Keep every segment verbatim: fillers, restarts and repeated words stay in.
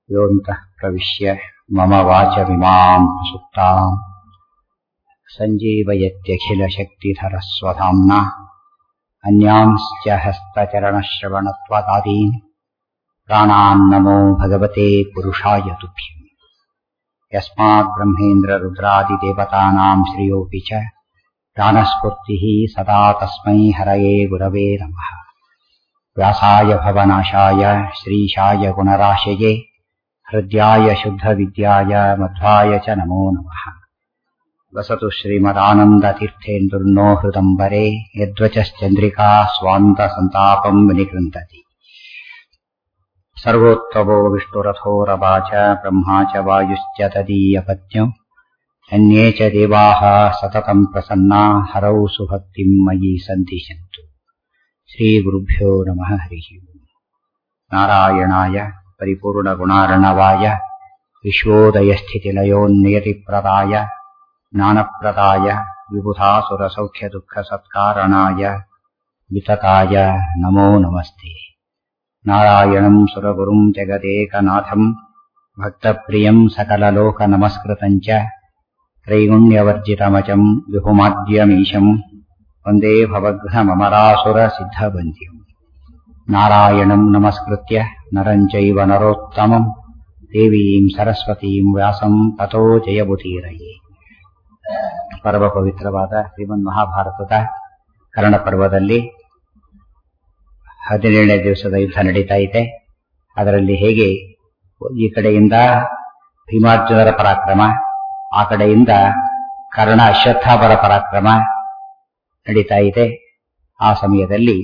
ಯೋಂತಃ ಪ್ರವಿಶ್ಯ ಮಮ ವಾಚಮಿಮಾಂ ಸುಪ್ತಾಂ ಸಂಜೀವಯತ್ಯಖಿಲಶಕ್ತಿಧರಸ್ವಧಾಮ್ನಾ ಅನ್ಯಾಂಶ್ಚ ಹಸ್ತಚರಣಶ್ರವಣತ್ವದಾದೀನ್ ಪ್ರಾಣಾನ್ನಮೋ ಭಗವತೆ ಪುರುಷಾಯ ತುಭ್ಯಂ ಯಸ್ಮಾತ್ ಬ್ರಹ್ಮೇಂದ್ರ ರುದ್ರಾದಿದೇವತಾನಾಂ ಶ್ರೇಯೋಪಿ ಚ ಪ್ರಾಣಸ್ಫೂರ್ತಿಃ ಸದಾ ತಸ್ಮೈ ಹರಯೇ ಗುರವೇ ನಮಃ. ವ್ಯಾಸಾಯ ಭವನಾಶಾಯ ಶ್ರೀಶಾಯ ಗುಣರಾಶಯೇ ಹೃದ್ಯಾಯ ಶುದ್ಧವಿದ್ಯಾಯ ಮಧ್ವಾಯ ಚ ನಮೋ ನಮಃ. ವಸತು ಶ್ರೀಮದಾನಂದತೀರ್ಥೇಂದುರ್ನೋ ಹೃದಂಬರೆ ಯದ್ವಚಶ್ಚಂದ್ರಿಕಾ ಸ್ವಾಂತ ಸಂತಾಪಂ ವಿನಿಗೃಂತತಿ. ಸರ್ವೋತ್ತಮೋ ವಿಷ್ಣುರಥೋ ರವಾ ಚ ಬ್ರಹ್ಮಾ ಚ ವಾಯುಶ್ಚ ತದೀಯಪತ್ನ್ಯೋ ಅನ್ಯೇ ಚ ದೇವಾಃ ಸತತಂ ಪ್ರಸನ್ನಾ ಹರೌ ಸುಭಕ್ತಿಂ ಮಯಿ ಸಂದಿಶಂತು. ಶ್ರೀಗುರುಭ್ಯೋ ನಮಃ. ಹರಿಃ ಓಂ. ನಾರಾಯಣಾಯ ಪರಿಪೂರ್ಣಗುಣಾರ್ಣವಾಯ ವಿಶ್ವೋದಯಸ್ಥಿತಿಲಯೋನ್ನಿಯತಿಪ್ರದಾಯ ಜ್ಞಾನಪ್ರದಾಯ ವಿಬುಧಾಸುರಸೌಖ್ಯದುಃಖಸತ್ಕಾರಣಾಯ ವಿತತಾಯ ನಮೋ ನಮಸ್ತೆ. ನಾರಾಯಣಂ ಸುರಗುರುಂ ಜಗದೇಕನಾಥಂ ಭಕ್ತಪ್ರಿಯಂ ಸಕಲಲೋಕನಮಸ್ಕೃತಂ ಚ ತ್ರೈಗುಣ್ಯವರ್ಜಿತಮಜಂ ವಿಭುಮಾದ್ಯಮೀಶಂ ವಂದೇ ಭವಘ್ನಮರಾಸುರಸಿದ್ಧವಂದ್ಯಂ. ನಾರಾಯಣಂ ನಮಸ್ಕೃತ್ಯ ನರಂ ಚೈವ ನರೋತ್ತಮಂ ದೇವೀಂ ಸರಸ್ವತೀಂ ವ್ಯಾಸಂ ತತೋ ಜಯಬುಧೀರಯೇ. ಪರಮ ಪವಿತ್ರವಾದ ಶ್ರೀಮನ್ ಮಹಾಭಾರತದ ಕರ್ಣ ಪರ್ವದಲ್ಲಿ ಹದಿನೇಳನೇ ದಿವಸದ ಯುದ್ಧ ನಡೀತಾ ಇದೆ. ಅದರಲ್ಲಿ ಹೇಗೆ ಈ ಕಡೆಯಿಂದ ಭೀಮಾರ್ಜುನರ ಪರಾಕ್ರಮ, ಆ ಕಡೆಯಿಂದ ಕರ್ಣ ಅಶ್ವತ್ಥಾಮರ ಪರಾಕ್ರಮ ನಡೀತಾ ಇದೆ. ಆ ಸಮಯದಲ್ಲಿ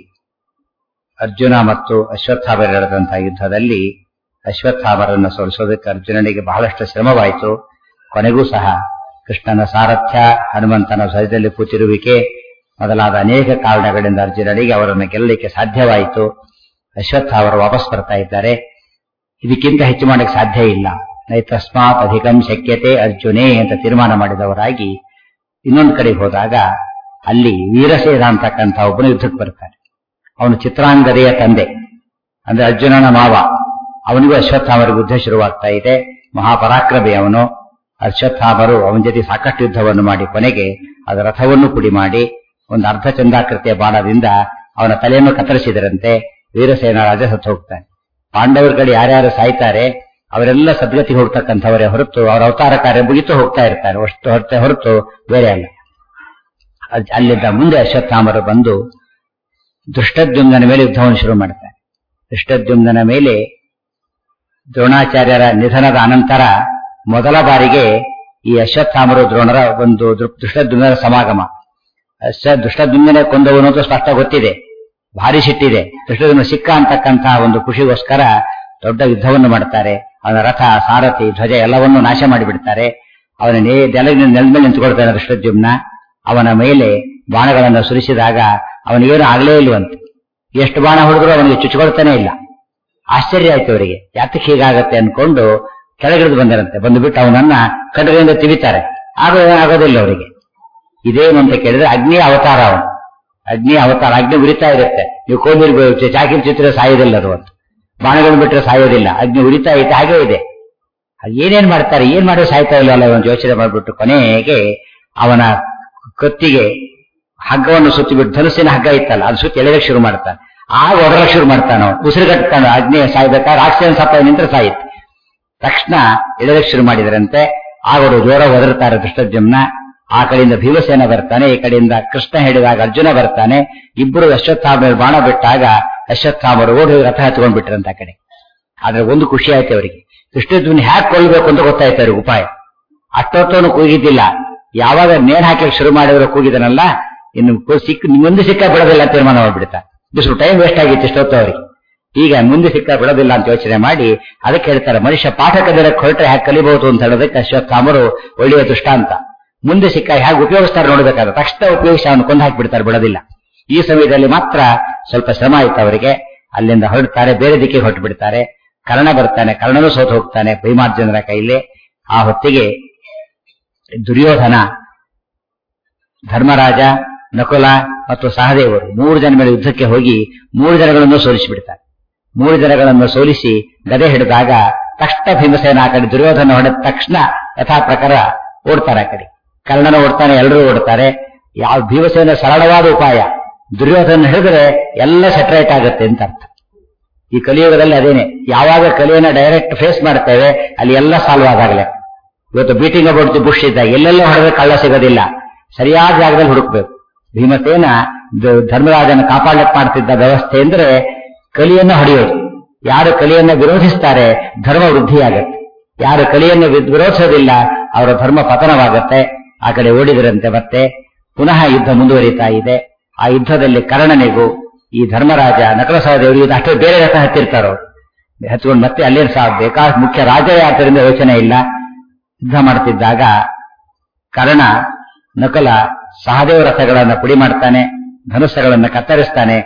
ಅರ್ಜುನ ಮತ್ತು ಅಶ್ವತ್ಥಾಮರ ನಡೆದಂತಹ ಯುದ್ಧದಲ್ಲಿ ಅಶ್ವತ್ಥಾಮರನ್ನು ಸೋಲಿಸೋದಕ್ಕೆ ಅರ್ಜುನನಿಗೆ ಬಹಳಷ್ಟು ಶ್ರಮವಾಯಿತು. ಕೊನೆಗೂ ಸಹ ಕೃಷ್ಣನ ಸಾರಥ್ಯ, ಹನುಮಂತನ ಧ್ವಜದಲ್ಲಿ ಕೂತಿರುವಿಕೆ ಮೊದಲಾದ ಅನೇಕ ಕಾರಣಗಳಿಂದ ಅರ್ಜುನನಿಗೆ ಅವರನ್ನು ಗೆಲ್ಲಲಿಕ್ಕೆ ಸಾಧ್ಯವಾಯಿತು. ಅಶ್ವತ್ಥಾಮರು ವಾಪಸ್ ಬರ್ತಾ ಇದ್ದಾರೆ. ಇದಕ್ಕಿಂತ ಹೆಚ್ಚು ಮಾಡಕ್ಕೆ ಸಾಧ್ಯ ಇಲ್ಲ. ನೈ ತಸ್ಮಾತ್ ಅಧಿಕಂ ಶಕ್ಯತೆ ಅರ್ಜುನೇ ಅಂತ ತೀರ್ಮಾನ ಮಾಡಿದವರಾಗಿ ಇನ್ನೊಂದು ಕಡೆಗೆ ಹೋದಾಗ ಅಲ್ಲಿ ವೀರಸೇನ ಅಂತಕ್ಕಂಥ ಒಬ್ಬನು ಯುದ್ಧಕ್ಕೆ ಬರ್ತಾನೆ. ಅವನು ಚಿತ್ರಾಂಗದೆಯ ತಂದೆ, ಅಂದ್ರೆ ಅರ್ಜುನನ ಮಾವ. ಅವನಿಗೂ ಅಶ್ವತ್ಥಾಮರಿಗೂ ಯುದ್ಧ ಶುರುವಾಗ್ತಾ ಇದೆ. ಮಹಾಪರಾಕ್ರಮಿ ಅವನು. ಅಶ್ವತ್ಥಾಮರು ಅವನ ಜೊತೆ ಸಾಕಷ್ಟು ಯುದ್ಧವನ್ನು ಮಾಡಿ ಕೊನೆಗೆ ಅದರ ರಥವನ್ನು ಪುಡಿ ಮಾಡಿ ಒಂದು ಅರ್ಧ ಚಂದಾಕೃತಿಯ ಬಾಣದಿಂದ ಅವನ ತಲೆಯನ್ನು ಕತ್ತರಿಸಿದರಂತೆ. ವೀರಸೇನ ರಾಜ ಸತ್ತು ಹೋಗ್ತಾನೆ. ಪಾಂಡವರ ಕಡೆ ಯಾರ್ಯಾರು ಸಾಯ್ತಾರೆ ಅವರೆಲ್ಲ ಸದ್ಗತಿಗೆ ಹೋಗ್ತಕ್ಕಂಥವರೇ ಹೊರತು ಅವರ ಅವತಾರ ಕಾರ್ಯ ಮುಗಿತು ಹೋಗ್ತಾ ಇರ್ತಾರೆ, ಅಷ್ಟು ಹೊರತೆ ಹೊರತು ಬೇರೆ ಅಲ್ಲ. ಅಲ್ಲಿದ್ದ ಮುಂದೆ ಅಶ್ವತ್ಥಾಮರು ಬಂದು ಧೃಷ್ಟದ್ಯುಮ್ನನ ಮೇಲೆ ಯುದ್ಧವನ್ನು ಶುರು ಮಾಡ್ತಾರೆ. ಧೃಷ್ಟದ್ಯುಮ್ನನ ಮೇಲೆ ದ್ರೋಣಾಚಾರ್ಯರ ನಿಧನದ ಅನಂತರ ಮೊದಲ ಬಾರಿಗೆ ಈ ಅಶ್ವತ್ಥಾಮರು ದ್ರೋಣರ ಒಂದು ಧೃಷ್ಟದ್ಯುಮ್ನರ ಸಮಾಗಮ. ಅಶ್ವ ಧೃಷ್ಟದ್ಯುಮ್ನನೇ ಕೊಂದವನು ಅಂತ ಸ್ಪಷ್ಟ ಗೊತ್ತಿದೆ, ಭಾರಿ ಸಿಟ್ಟಿದೆ. ಧೃಷ್ಟದ್ಯುಮ್ನ ಸಿಕ್ಕ ಅಂತಕ್ಕಂತಹ ಒಂದು ಖುಷಿಗೋಸ್ಕರ ದೊಡ್ಡ ಯುದ್ಧವನ್ನು ಮಾಡ್ತಾರೆ. ಅವನ ರಥ, ಸಾರಥಿ, ಧ್ವಜ ಎಲ್ಲವನ್ನೂ ನಾಶ ಮಾಡಿಬಿಡ್ತಾರೆ. ಅವನ ನೆಲದ ಮೇಲೆ ನಿಂತುಕೊಳ್ತಾನೆ ಧೃಷ್ಟದ್ಯುಮ್ನ. ಅವನ ಮೇಲೆ ಬಾಣಗಳನ್ನು ಸುರಿಸಿದಾಗ ಅವನಿಗೇನು ಆಗಲೇ ಇಲ್ವಂತೆ. ಎಷ್ಟು ಬಾಣ ಹೊಡೆದ್ರು ಅವನಿಗೆ ಚುಚ್ಚಿಕೊಳ್ತಾನೆ ಇಲ್ಲ. ಆಶ್ಚರ್ಯ ಆಯ್ತು ಅವರಿಗೆ, ಯಾತಕ್ಕೆ ಹೀಗಾಗತ್ತೆ ಅನ್ಕೊಂಡು ಕೆಳಗಿಳಿದು ಬಂದರಂತೆ. ಬಂದುಬಿಟ್ಟು ಅವನನ್ನ ಕಡಲೆಯಿಂದ ತಿವಿತಾರೆ. ಆಗ ಆಗೋದಿಲ್ಲ ಅವರಿಗೆ. ಇದೇನು ಅಂತ ಕೇಳಿದ್ರೆ ಅಗ್ನಿಯ ಅವತಾರ ಅವನು. ಅಗ್ನಿಯ ಅವತಾರ. ಅಗ್ನಿ ಉರಿತಾ ಇರುತ್ತೆ. ನೀವು ಕೋದಿರ್ಬೋದು, ಚಾಕಿ ಚಿತ್ರ ಸಾಯೋದಿಲ್ಲ ಅದು ಅಂತ. ಬಾಣಗಳನ್ನು ಬಿಟ್ಟರೆ ಸಾಯೋದಿಲ್ಲ. ಅಗ್ನಿ ಉರಿತಾ ಇತ್ತು, ಹಾಗೇ ಇದೆ. ಏನೇನ್ ಮಾಡ್ತಾರೆ, ಏನ್ ಮಾಡಿದ್ರೆ ಸಾಯ್ತಾ ಇಲ್ಲ ಅಲ್ಲ ಅವನು ಯೋಚನೆ ಮಾಡ್ಬಿಟ್ಟು ಕೊನೆಗೆ ಅವನ ಕತ್ತಿಗೆ ಹಗ್ಗವನ್ನು ಸುತ್ತಿಬಿಟ್ಟು, ಧನುಸಿನ ಹಗ್ಗ ಇತ್ತಲ್ಲ ಅದು ಸುತ್ತಿ ಎಳೆದಕ್ಕೆ ಶುರು ಮಾಡ್ತಾನೆ. ಆಗ ಒದರಕ್ಕೆ ಶುರು ಮಾಡ್ತಾನ. ಉಸಿರುಗಟ್ತಾನ. ಅಗ್ನಿ ಸಾಯ್ಬೇಕಾದ್ರೆ ಆಕ್ಸಿಜನ್ ಸಪ್ಲೈ ನಿಂತ್ರೆ ಸಾಯಿತು. ತಕ್ಷಣ ಎಳೆದಕ್ಕೆ ಶುರು ಮಾಡಿದರಂತೆ. ಅವರು ಜೋರ ಒದರ್ತಾರೆ ಧೃಷ್ಟದ್ಯುಮ್ನ. ಆ ಕಡೆಯಿಂದ ಭೀಮಸೇನ ಬರ್ತಾನೆ, ಈ ಕಡೆಯಿಂದ ಕೃಷ್ಣ ಹೇಳಿದಾಗ ಅರ್ಜುನ ಬರ್ತಾನೆ. ಇಬ್ಬರು ಅಶ್ವತ್ಥಾಮರ ಬಾಣ ಬಿಟ್ಟಾಗ ಅಶ್ವತ್ಥಾಮರು ಓಡಿ ರಥ ಹತ್ಕೊಂಡ್ ಬಿಟ್ರಂತ ಆ ಕಡೆ. ಆದ್ರೆ ಒಂದು ಖುಷಿ ಆಯ್ತು ಅವರಿಗೆ, ಧೃಷ್ಟದ್ಯುಮ್ನ ಹ್ಯಾಕ್ ಕೊಲ್ಲಬೇಕು ಅಂತ ಗೊತ್ತಾಯ್ತು ಅವ್ರಿಗೆ ಉಪಾಯ. ಅಷ್ಟೊತ್ತವನು ಕೂಗಿದ್ದಿಲ್ಲ. ಯಾವಾಗ ನೇಣು ಹಾಕಿ ಶುರು ಮಾಡಿದ್ರು ಕೂಗಿದನಲ್ಲ, ಇನ್ನು ಸಿಕ್ಕ ಮುಂದೆ ಸಿಕ್ಕ ಬಿಡೋದಿಲ್ಲ ಅಂತ ತೀರ್ಮಾನ ಮಾಡ್ಬಿಡ್ತಾ. ಇಷ್ಟು ಟೈಮ್ ವೇಸ್ಟ್ ಆಗಿತ್ತು ಇಷ್ಟೊತ್ತು ಅವರಿಗೆ. ಈಗ ಮುಂದೆ ಸಿಕ್ಕ ಬಿಡೋದಿಲ್ಲ ಅಂತ ಯೋಚನೆ ಮಾಡಿ ಅದಕ್ಕೆ ಹೇಳ್ತಾರೆ, ಮನುಷ್ಯ ಪಾಠ ಕಲಿಯಕ್ಕೆ ಹೊರಟ್ರೆ ಹ್ಯಾಕ್ ಕಲಿಬಹುದು ಅಂತ ಹೇಳೋದಕ್ಕೆ ಅಶ್ವತ್ಥಾಮರು ಒಳ್ಳೆಯ ದೃಷ್ಟಾಂತ. ಮುಂದೆ ಸಿಕ್ಕ ಹೇಗೆ ಉಪಯೋಗಿಸ್ತಾರೆ ನೋಡ್ಬೇಕಾದ್ರೆ ತಕ್ಷಣ ಉಪಯೋಗಿಸಿ ಅವನು ಕೊಂದು ಹಾಕಿಬಿಡ್ತಾರೆ, ಬಿಡೋದಿಲ್ಲ. ಈ ಸಮಯದಲ್ಲಿ ಮಾತ್ರ ಸ್ವಲ್ಪ ಶ್ರಮ ಆಯ್ತು ಅವರಿಗೆ. ಅಲ್ಲಿಂದ ಹೊರಡ್ತಾರೆ, ಬೇರೆ ದಿಕ್ಕಿಗೆ ಹೊರಟು ಬಿಡ್ತಾರೆ. ಕರ್ಣ ಬರ್ತಾನೆ, ಕರ್ಣನೂ ಸೋತು ಹೋಗ್ತಾನೆ ಭೀಮಾರ್ಜುನರ ಕೈಲಿ. ಆ ಹೊತ್ತಿಗೆ ದುರ್ಯೋಧನ, ಧರ್ಮರಾಜ, ನಕುಲ ಮತ್ತು ಸಹದೇವರು ಮೂರು ಜನ ಮೇಲೆ ಯುದ್ಧಕ್ಕೆ ಹೋಗಿ ಮೂರು ಜನಗಳನ್ನು ಸೋಲಿಸಿಬಿಡ್ತಾರೆ. ಮೂರು ಜನಗಳನ್ನು ಸೋಲಿಸಿ ಗದೆ ಹಿಡಿದಾಗ ತಕ್ಷಣ ಭೀಮಸೇನ ಆ ಕಡೆ ದುರ್ಯೋಧನ ಹೊಡೆದ ತಕ್ಷಣ ಯಥಾ ಪ್ರಕಾರ ಓಡ್ತಾರೆ ಆ ಕಡೆ. ಕರ್ಣನ ಓಡ್ತಾನೆ, ಎಲ್ಲರೂ ಓಡ್ತಾರೆ. ಯಾವ ಭೀಮಸೇನ ಸರಳವಾದ ಉಪಾಯ, ದುರ್ಯೋಧನ ಹಿಡಿದ್ರೆ ಎಲ್ಲ ಸೆಟರೇಟ್ ಆಗುತ್ತೆ ಅಂತ ಅರ್ಥ. ಈ ಕಲಿಯುಗದಲ್ಲಿ ಅದೇನೆ, ಯಾವಾಗ ಕಲಿಯನ್ನ ಡೈರೆಕ್ಟ್ ಫೇಸ್ ಮಾಡ್ತೇವೆ ಅಲ್ಲಿ ಎಲ್ಲ ಸಾಲ್ವ್ ಆದಾಗಲೇ. ಇವತ್ತು ಬೀಟಿಂಗ್ ಅಬೌಟ್ ದಿ ಬುಷ್ ಇದ್ದಾಗ ಎಲ್ಲೆಲ್ಲ ಹೊಡೆದ್ರೆ ಕಳ್ಳ ಸಿಗೋದಿಲ್ಲ, ಸರಿಯಾದ ಜಾಗದಲ್ಲಿ ಹುಡುಕ್ಬೇಕು. ಭೀಮಸೇನ ಧರ್ಮರಾಜನ ಕಾಪಾಡಕ್ಕೆ ಮಾಡ್ತಿದ್ದ ವ್ಯವಸ್ಥೆ ಅಂದ್ರೆ ಕಲಿಯನ್ನ ಹೊಡೆಯೋದು. ಯಾರು ಕಲಿಯನ್ನ ವಿರೋಧಿಸ್ತಾರೆ ಧರ್ಮ ವೃದ್ಧಿಯಾಗತ್ತೆ, ಯಾರು ಕಲಿಯನ್ನು ವಿರೋಧಿಸೋದಿಲ್ಲ ಅವರ ಧರ್ಮ ಪತನವಾಗತ್ತೆ. ಆ ಕಡೆ ಓಡಿದರಂತೆ. ಮತ್ತೆ ಪುನಃ ಯುದ್ಧ ಮುಂದುವರಿತಾ ಇದೆ. ಆ ಯುದ್ಧದಲ್ಲಿ ಕರ್ಣನಿಗೂ ಈ ಧರ್ಮರಾಜ ನಕಲ ಸಹದೇವರು ಇದು ಅಷ್ಟೇ ಬೇರೆ ರಥ ಹತ್ತಿರ್ತಾರೋ ಹಚ್ಕೊಂಡು ಮತ್ತೆ ಅಲ್ಲೇನು ಸಹ ಬೇಕಾದ ಮುಖ್ಯ ರಾಜ ಆದ್ದರಿಂದ ಯೋಚನೆ ಇಲ್ಲ. ಯುದ್ಧ ಮಾಡ್ತಿದ್ದಾಗ ಕರ್ಣ ನಕಲ ಸಹದೇವ ರಥಗಳನ್ನ ಪುಡಿ ಮಾಡ್ತಾನೆ, ಧನುಸ್ಸಗಳನ್ನ ಕತ್ತರಿಸ್ತಾನೆ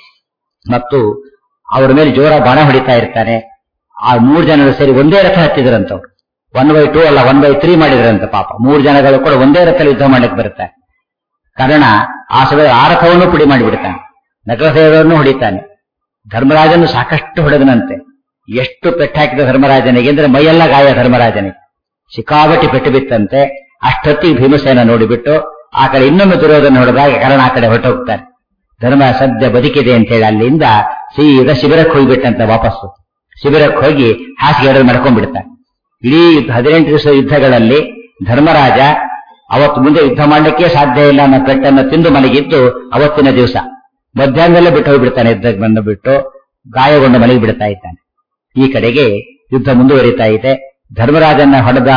ಮತ್ತು ಅವರ ಮೇಲೆ ಜೋರ ಬಾಣ ಹೊಡಿತಾ ಇರ್ತಾನೆ. ಆ ಮೂರು ಜನರು ಸೇರಿ ಒಂದೇ ರಥ ಹತ್ತಿದ್ರಂತವ್ರು. ಒನ್ ಬೈ ಟೂ ಅಲ್ಲ ಒನ್ ಬೈ ತ್ರೀ ಮಾಡಿದ್ರಂತ. ಪಾಪ ಮೂರು ಜನಗಳು ಕೂಡ ಒಂದೇ ರಥದಲ್ಲಿ ಯುದ್ಧ ಮಾಡಲಿಕ್ಕೆ ಬರುತ್ತಾರೆ. ಕರ್ಣ ಆ ಸಮಯದ ಆ ರಥವನ್ನು ಪುಡಿ ಮಾಡಿಬಿಡ್ತಾನೆ, ನಕಲ ಸಹದೇವರನ್ನು ಹೊಡಿತಾನೆ. ಧರ್ಮರಾಜನು ಸಾಕಷ್ಟು ಹೊಡೆದನಂತೆ. ಎಷ್ಟು ಪೆಟ್ಟು ಹಾಕಿದ ಧರ್ಮರಾಜನಿಗೆ ಅಂದ್ರೆ ಮೈಯೆಲ್ಲ ಗಾಯ ಧರ್ಮರಾಜನಿಗೆ, ಸಿಕ್ಕಾಬಟ್ಟಿ ಪೆಟ್ಟು ಬಿತ್ತಂತೆ. ಅಷ್ಟೊತ್ತಿಗೆ ಭೀಮಸೇನ ನೋಡಿಬಿಟ್ಟು ಆ ಕಡೆ ಇನ್ನೊಮ್ಮೆ ದುರ್ಯೋಧನ ಹೊಡೆದಾಗ ಕರ್ಣ ಆ ಕಡೆ ಹೊರಟೋಗ್ತಾನೆ. ಧರ್ಮ ಸದ್ಯ ಬದುಕಿದೆ ಅಂತ ಹೇಳಿ ಅಲ್ಲಿಂದ ಸೀದಾ ಶಿಬಿರಕ್ಕೆ ಹೋಗಿಬಿಟ್ಟಂತೆ. ವಾಪಸ್ಸು ಶಿಬಿರಕ್ಕೆ ಹೋಗಿ ಹಾಸಿಗೆ ಎರಡು ಮಾಡ್ಕೊಂಡ್ಬಿಡ್ತಾನೆ. ಇಡೀ ಹದಿನೆಂಟು ದಿವಸ ಯುದ್ಧಗಳಲ್ಲಿ ಧರ್ಮರಾಜ ಅವತ್ತು ಮುಂದೆ ಯುದ್ಧ ಮಾಡಲಿಕ್ಕೆ ಸಾಧ್ಯ ಇಲ್ಲ ಅನ್ನೋ ಪೆಟ್ಟನ್ನು ತಿಂದು ಮಲಗಿದ್ದು ಅವತ್ತಿನ ದಿವಸ ಮಧ್ಯಾಹ್ನದಲ್ಲೇ ಬಿಟ್ಟು ಹೋಗ್ಬಿಡ್ತಾನೆ. ಯುದ್ಧಕ್ಕೆ ಬಂದು ಬಿಟ್ಟು ಗಾಯಗೊಂಡು ಮಲಗಿ ಬಿಡ್ತಾ ಇದ್ದಾನೆ. ಈ ಕಡೆಗೆ ಯುದ್ಧ ಮುಂದುವರಿತಾ ಇದೆ. ಧರ್ಮರಾಜನ ಹೊಡೆದ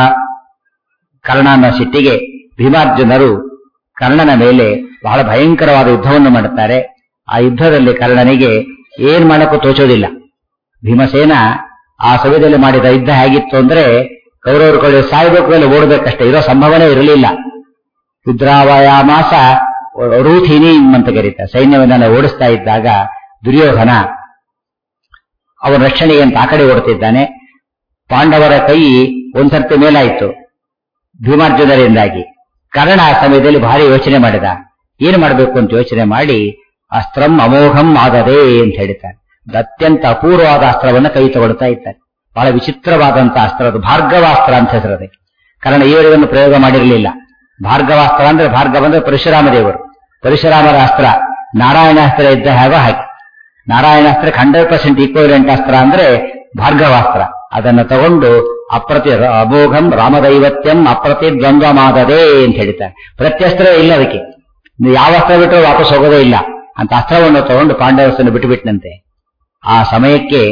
ಕರ್ಣನ ಸಿಟ್ಟಿಗೆ ಭೀಮಾರ್ಜುನರು ಕರ್ಣನ ಮೇಲೆ ಬಹಳ ಭಯಂಕರವಾದ ಯುದ್ಧವನ್ನು ಮಾಡುತ್ತಾರೆ. ಆ ಯುದ್ಧದಲ್ಲಿ ಕರ್ಣನಿಗೆ ಏನ್ ಮಾಡಕ್ಕೂ ತೋಚೋದಿಲ್ಲ. ಭೀಮಸೇನ ಆ ಸಮಯದಲ್ಲಿ ಮಾಡಿದ ಯುದ್ಧ ಹೇಗಿತ್ತು ಅಂದ್ರೆ ಕೌರವರು ಕಡೆ ಸಾಯಬೇಕು ಮೇಲೆ ಓಡಬೇಕಷ್ಟೇ, ಇರೋ ಸಂಭವನೆ ಇರಲಿಲ್ಲ. ರುದ್ರಾವಯಾಮಾಸ ರೂಥಿನಿ ಅಂತ ಕರೀತಾರೆ. ಸೈನ್ಯವನ್ನೆಲ್ಲ ಓಡಿಸ್ತಾ ಇದ್ದಾಗ ದುರ್ಯೋಧನ ಅವನ ರಕ್ಷಣೆಗೆ ಅಂತ ಆ ಕಡೆ ಓಡುತ್ತಿದ್ದಾನೆ. ಪಾಂಡವರ ಕೈ ಒಂದ್ಸರ್ತಿ ಮೇಲಾಯಿತು ಭೀಮಾರ್ಜುನರಿಂದಾಗಿ. ಕರ್ಣ ಆ ಸಮಯದಲ್ಲಿ ಭಾರಿ ಯೋಚನೆ ಮಾಡಿದ, ಏನು ಮಾಡಬೇಕು ಅಂತ ಯೋಚನೆ ಮಾಡಿ ಅಸ್ತ್ರಂ ಅಮೋಘಂ ಆದದೆ ಅಂತ ಹೇಳ್ತಾರೆ. ಅತ್ಯಂತ ಅಪೂರ್ವವಾದ ಅಸ್ತ್ರವನ್ನು ಕೈ ತಗೊಳ್ತಾ ಇದ್ದಾರೆ. ಬಹಳ ವಿಚಿತ್ರವಾದಂತಹ ಅಸ್ತ್ರ, ಅದು ಭಾರ್ಗವಾಸ್ತ್ರ ಅಂತ ಹೆಸರದೆ. ಕಾರಣ ಈವರೆಗೂ ಪ್ರಯೋಗ ಮಾಡಿರಲಿಲ್ಲ. ಭಾರ್ಗವಾಸ್ತ್ರ ಅಂದ್ರೆ ಭಾರ್ಗವ ಅಂದ್ರೆ ಪರಶುರಾಮ ದೇವರು, ಪರಶುರಾಮರ ಅಸ್ತ್ರ. ನಾರಾಯಣಾಸ್ತ್ರ ಇದ್ದ ಹಾಗೋ ಹಾಗೆ. ನಾರಾಯಣಾಸ್ತ್ರಕ್ಕೆ ಹಂಡ್ರೆಡ್ ಪರ್ಸೆಂಟ್ ಈಕ್ವಲೆಂಟ್ ಅಸ್ತ್ರ ಅಂದ್ರೆ ಭಾರ್ಗವಾಸ್ತ್ರ. ಅದನ್ನು ತಗೊಂಡು ಅಪ್ರತಿ ಅಮೋಘಂ ರಾಮದೈವತ್ಯಂ ಅಪ್ರತಿ ದ್ವಂದ್ವಮಾದದೆ ಅಂತ ಹೇಳ್ತಾರೆ. ಪ್ರತ್ಯಸ್ತ್ರ ಇಲ್ಲ ಅದಕ್ಕೆ, ಯಾವ ಅಸ್ತ್ರ ಬಿಟ್ಟರು ವಾಪಸ್ ಹೋಗೋದೇ ಇಲ್ಲ ಅಂತ ಅಸ್ತ್ರವನ್ನು ತಗೊಂಡು ಪಾಂಡವರನ್ನು ಬಿಟ್ಟುಬಿಟ್ಟನಂತೆ. ಆ ಸಮಯಕ್ಕೆ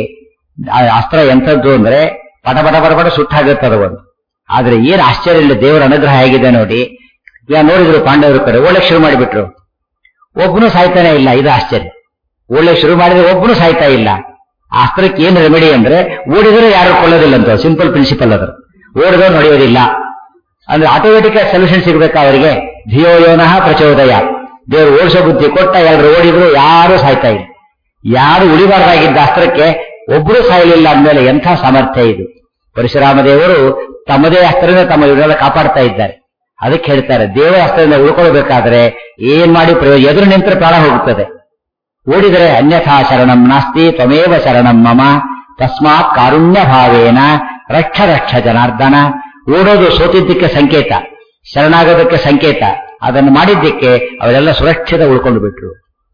ಅಸ್ತ್ರ ಎಂಥದ್ದು ಅಂದ್ರೆ ಪಟ ಪಟ ಪಟ ಪಟ ಸುಟ್ಟಾಗುತ್ತದೆ ಒಂದು. ಆದ್ರೆ ಏನ್ ಆಶ್ಚರ್ಯ ಇಲ್ಲ, ದೇವರ ಅನುಗ್ರಹ ಹೇಗಿದೆ ನೋಡಿ. ಈಗ ನೋಡಿದ್ರು ಪಾಂಡವರು ಕಡೆ ಓಳಕ್ಕೆ ಶುರು ಮಾಡಿಬಿಟ್ರು, ಒಬ್ಬನು ಸಾಯ್ತಾನೆ ಇಲ್ಲ. ಇದು ಆಶ್ಚರ್ಯ. ಓಳೆ ಶುರು ಮಾಡಿದ್ರೆ ಒಬ್ಬನು ಸಾಯ್ತಾ ಇಲ್ಲ. ಆ ಅಸ್ತ್ರಕ್ಕೆ ಏನು ರೆಮಿಡಿ ಅಂದ್ರೆ ಓಡಿದ್ರೆ ಯಾರು ಕೊಳ್ಳೋದಿಲ್ಲ ಅಂತ ಸಿಂಪಲ್ ಪ್ರಿನ್ಸಿಪಲ್. ಅದ್ರ ಓಡಿದವ್ರು ನಡೆಯೋದಿಲ್ಲ ಅಂದ್ರೆ ಆಟೋಮೆಟಿಕ್ ಸೊಲ್ಯೂಷನ್ ಸಿಗ್ಬೇಕಾ ಅವರಿಗೆ. ಧಿಯೋ ಯೋನಃ ಪ್ರಚೋದಯ, ದೇವರು ಓಡಿಸೋ ಬುದ್ಧಿ ಕೊಟ್ಟ ಎಲ್ಲರೂ ಓಡಿದ್ರು ಯಾರು ಸಾಯ್ತಾ ಇಲ್ಲ. ಯಾರು ಉಳಿಬಾರ್ದಾಗಿದ್ದ ಅಸ್ತ್ರಕ್ಕೆ ಒಬ್ಬರು ಸಾಯಲಿಲ್ಲ ಅಂದಮೇಲೆ ಎಂಥ ಸಾಮರ್ಥ್ಯ ಇದು. ಪರಶುರಾಮ ದೇವರು ತಮ್ಮದೇ ಅಸ್ತ್ರದಿಂದ ತಮ್ಮ ಇವರೆಲ್ಲ ಕಾಪಾಡ್ತಾ ಇದ್ದಾರೆ. ಅದಕ್ಕೆ ಹೇಳ್ತಾರೆ, ದೇವರ ಅಸ್ತ್ರದಿಂದ ಉಳ್ಕೊಳ್ಬೇಕಾದ್ರೆ ಏನ್ ಮಾಡಿ ಪ್ರಯೋಜನ, ಎದುರು ನಿಂತರೆ ಪ್ರಾಣ ಹೋಗುತ್ತದೆ. ಓಡಿದರೆ ಅನ್ಯಥಾ ಶರಣಂ ನಾಸ್ತಿ ತ್ವಮೇವ ಶರಣಂ ಮಮ ತಸ್ಮಾತ್ ಕಾರುಣ್ಯ ಭಾವೇನ ರಕ್ಷ ರಕ್ಷ ಜನಾರ್ದನ. ಓಡೋದು ಸೋತಿದ್ದಕ್ಕೆ ಸಂಕೇತ, ಶರಣಾಗೋದಕ್ಕೆ ಸಂಕೇತ. ಅದನ್ನು ಮಾಡಿದ್ದಕ್ಕೆ ಅವರೆಲ್ಲ ಸುರಕ್ಷಿತ ಉಳ್ಕೊಂಡು ಬಿಟ್ರು.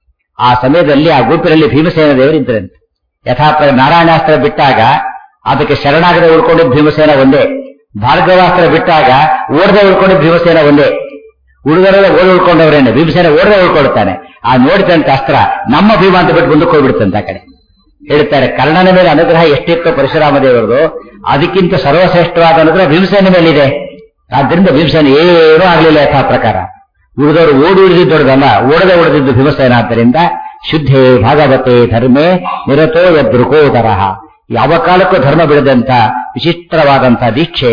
ಆ ಸಮಯದಲ್ಲಿ ಆ ಗುಂಪಿನಲ್ಲಿ ಭೀಮಸೇನ ದೇವರು ಇದ್ರಂತೆ. ಯಥಾಪ್ರ ನಾರಾಯಣಾಸ್ತ್ರ ಬಿಟ್ಟಾಗ ಅದಕ್ಕೆ ಶರಣಾಗದೆ ಉಳ್ಕೊಂಡಿದ್ದ ಭೀಮಸೇನ ಒಂದೇ, ಭಾರ್ಗವಾಸ್ತ್ರ ಬಿಟ್ಟಾಗ ಓಡದೆ ಉಳ್ಕೊಂಡಿದ್ದ ಭೀಮಸೇನ ಒಂದೇ. ಹುಡುಗರೆಲ್ಲ ಓಡಿ ಉಳ್ಕೊಂಡವ್ರೇನೆ, ಭೀಮಸೇನ ಓಡದೆ ಉಳ್ಕೊಳ್ತಾನೆ. ಆ ನೋಡಿದಂತ ಅಸ್ತ್ರ ನಮ್ಮ ಭೀಮ ಅಂತ ಬಿಟ್ಟು ಮುಂದಕ್ಕೆ ಹೋಗ್ಬಿಡುತ್ತಂತ. ಆ ಕಡೆ ಹೇಳ್ತಾರೆ, ಕರ್ಣನ ಮೇಲೆ ಅನುಗ್ರಹ ಎಷ್ಟಿತ್ತು ಪರಶುರಾಮ ದೇವರದು, ಅದಕ್ಕಿಂತ ಸರ್ವಶ್ರೇಷ್ಠವಾದ ಅನುಗ್ರಹ ಭೀಮಸೇನ ಮೇಲಿದೆ. ಆದ್ರಿಂದ ಭೀಮಸೇನ ಏನೂ ಆಗಲಿಲ್ಲ ಯಥಾ ಪ್ರಕಾರ. ಉಳಿದವರು ಓಡಿ ಉಳಿದಿದ್ದು ದೊಡ್ಡದಲ್ಲ, ಓಡದೆ ಉಳಿದಿದ್ದು ಭೀಮಸೇನ. ಆದ್ದರಿಂದ ಶುದ್ಧೇ ಭಾಗವತೆ ಧರ್ಮೇ ನಿರತೋ ಯದೃಕೋದರಃ. ಯಾವ ಕಾಲಕ್ಕೂ ಧರ್ಮ ಬಿಡದಂತ ವಿಚಿತ್ರವಾದಂಥ ದೀಕ್ಷೆ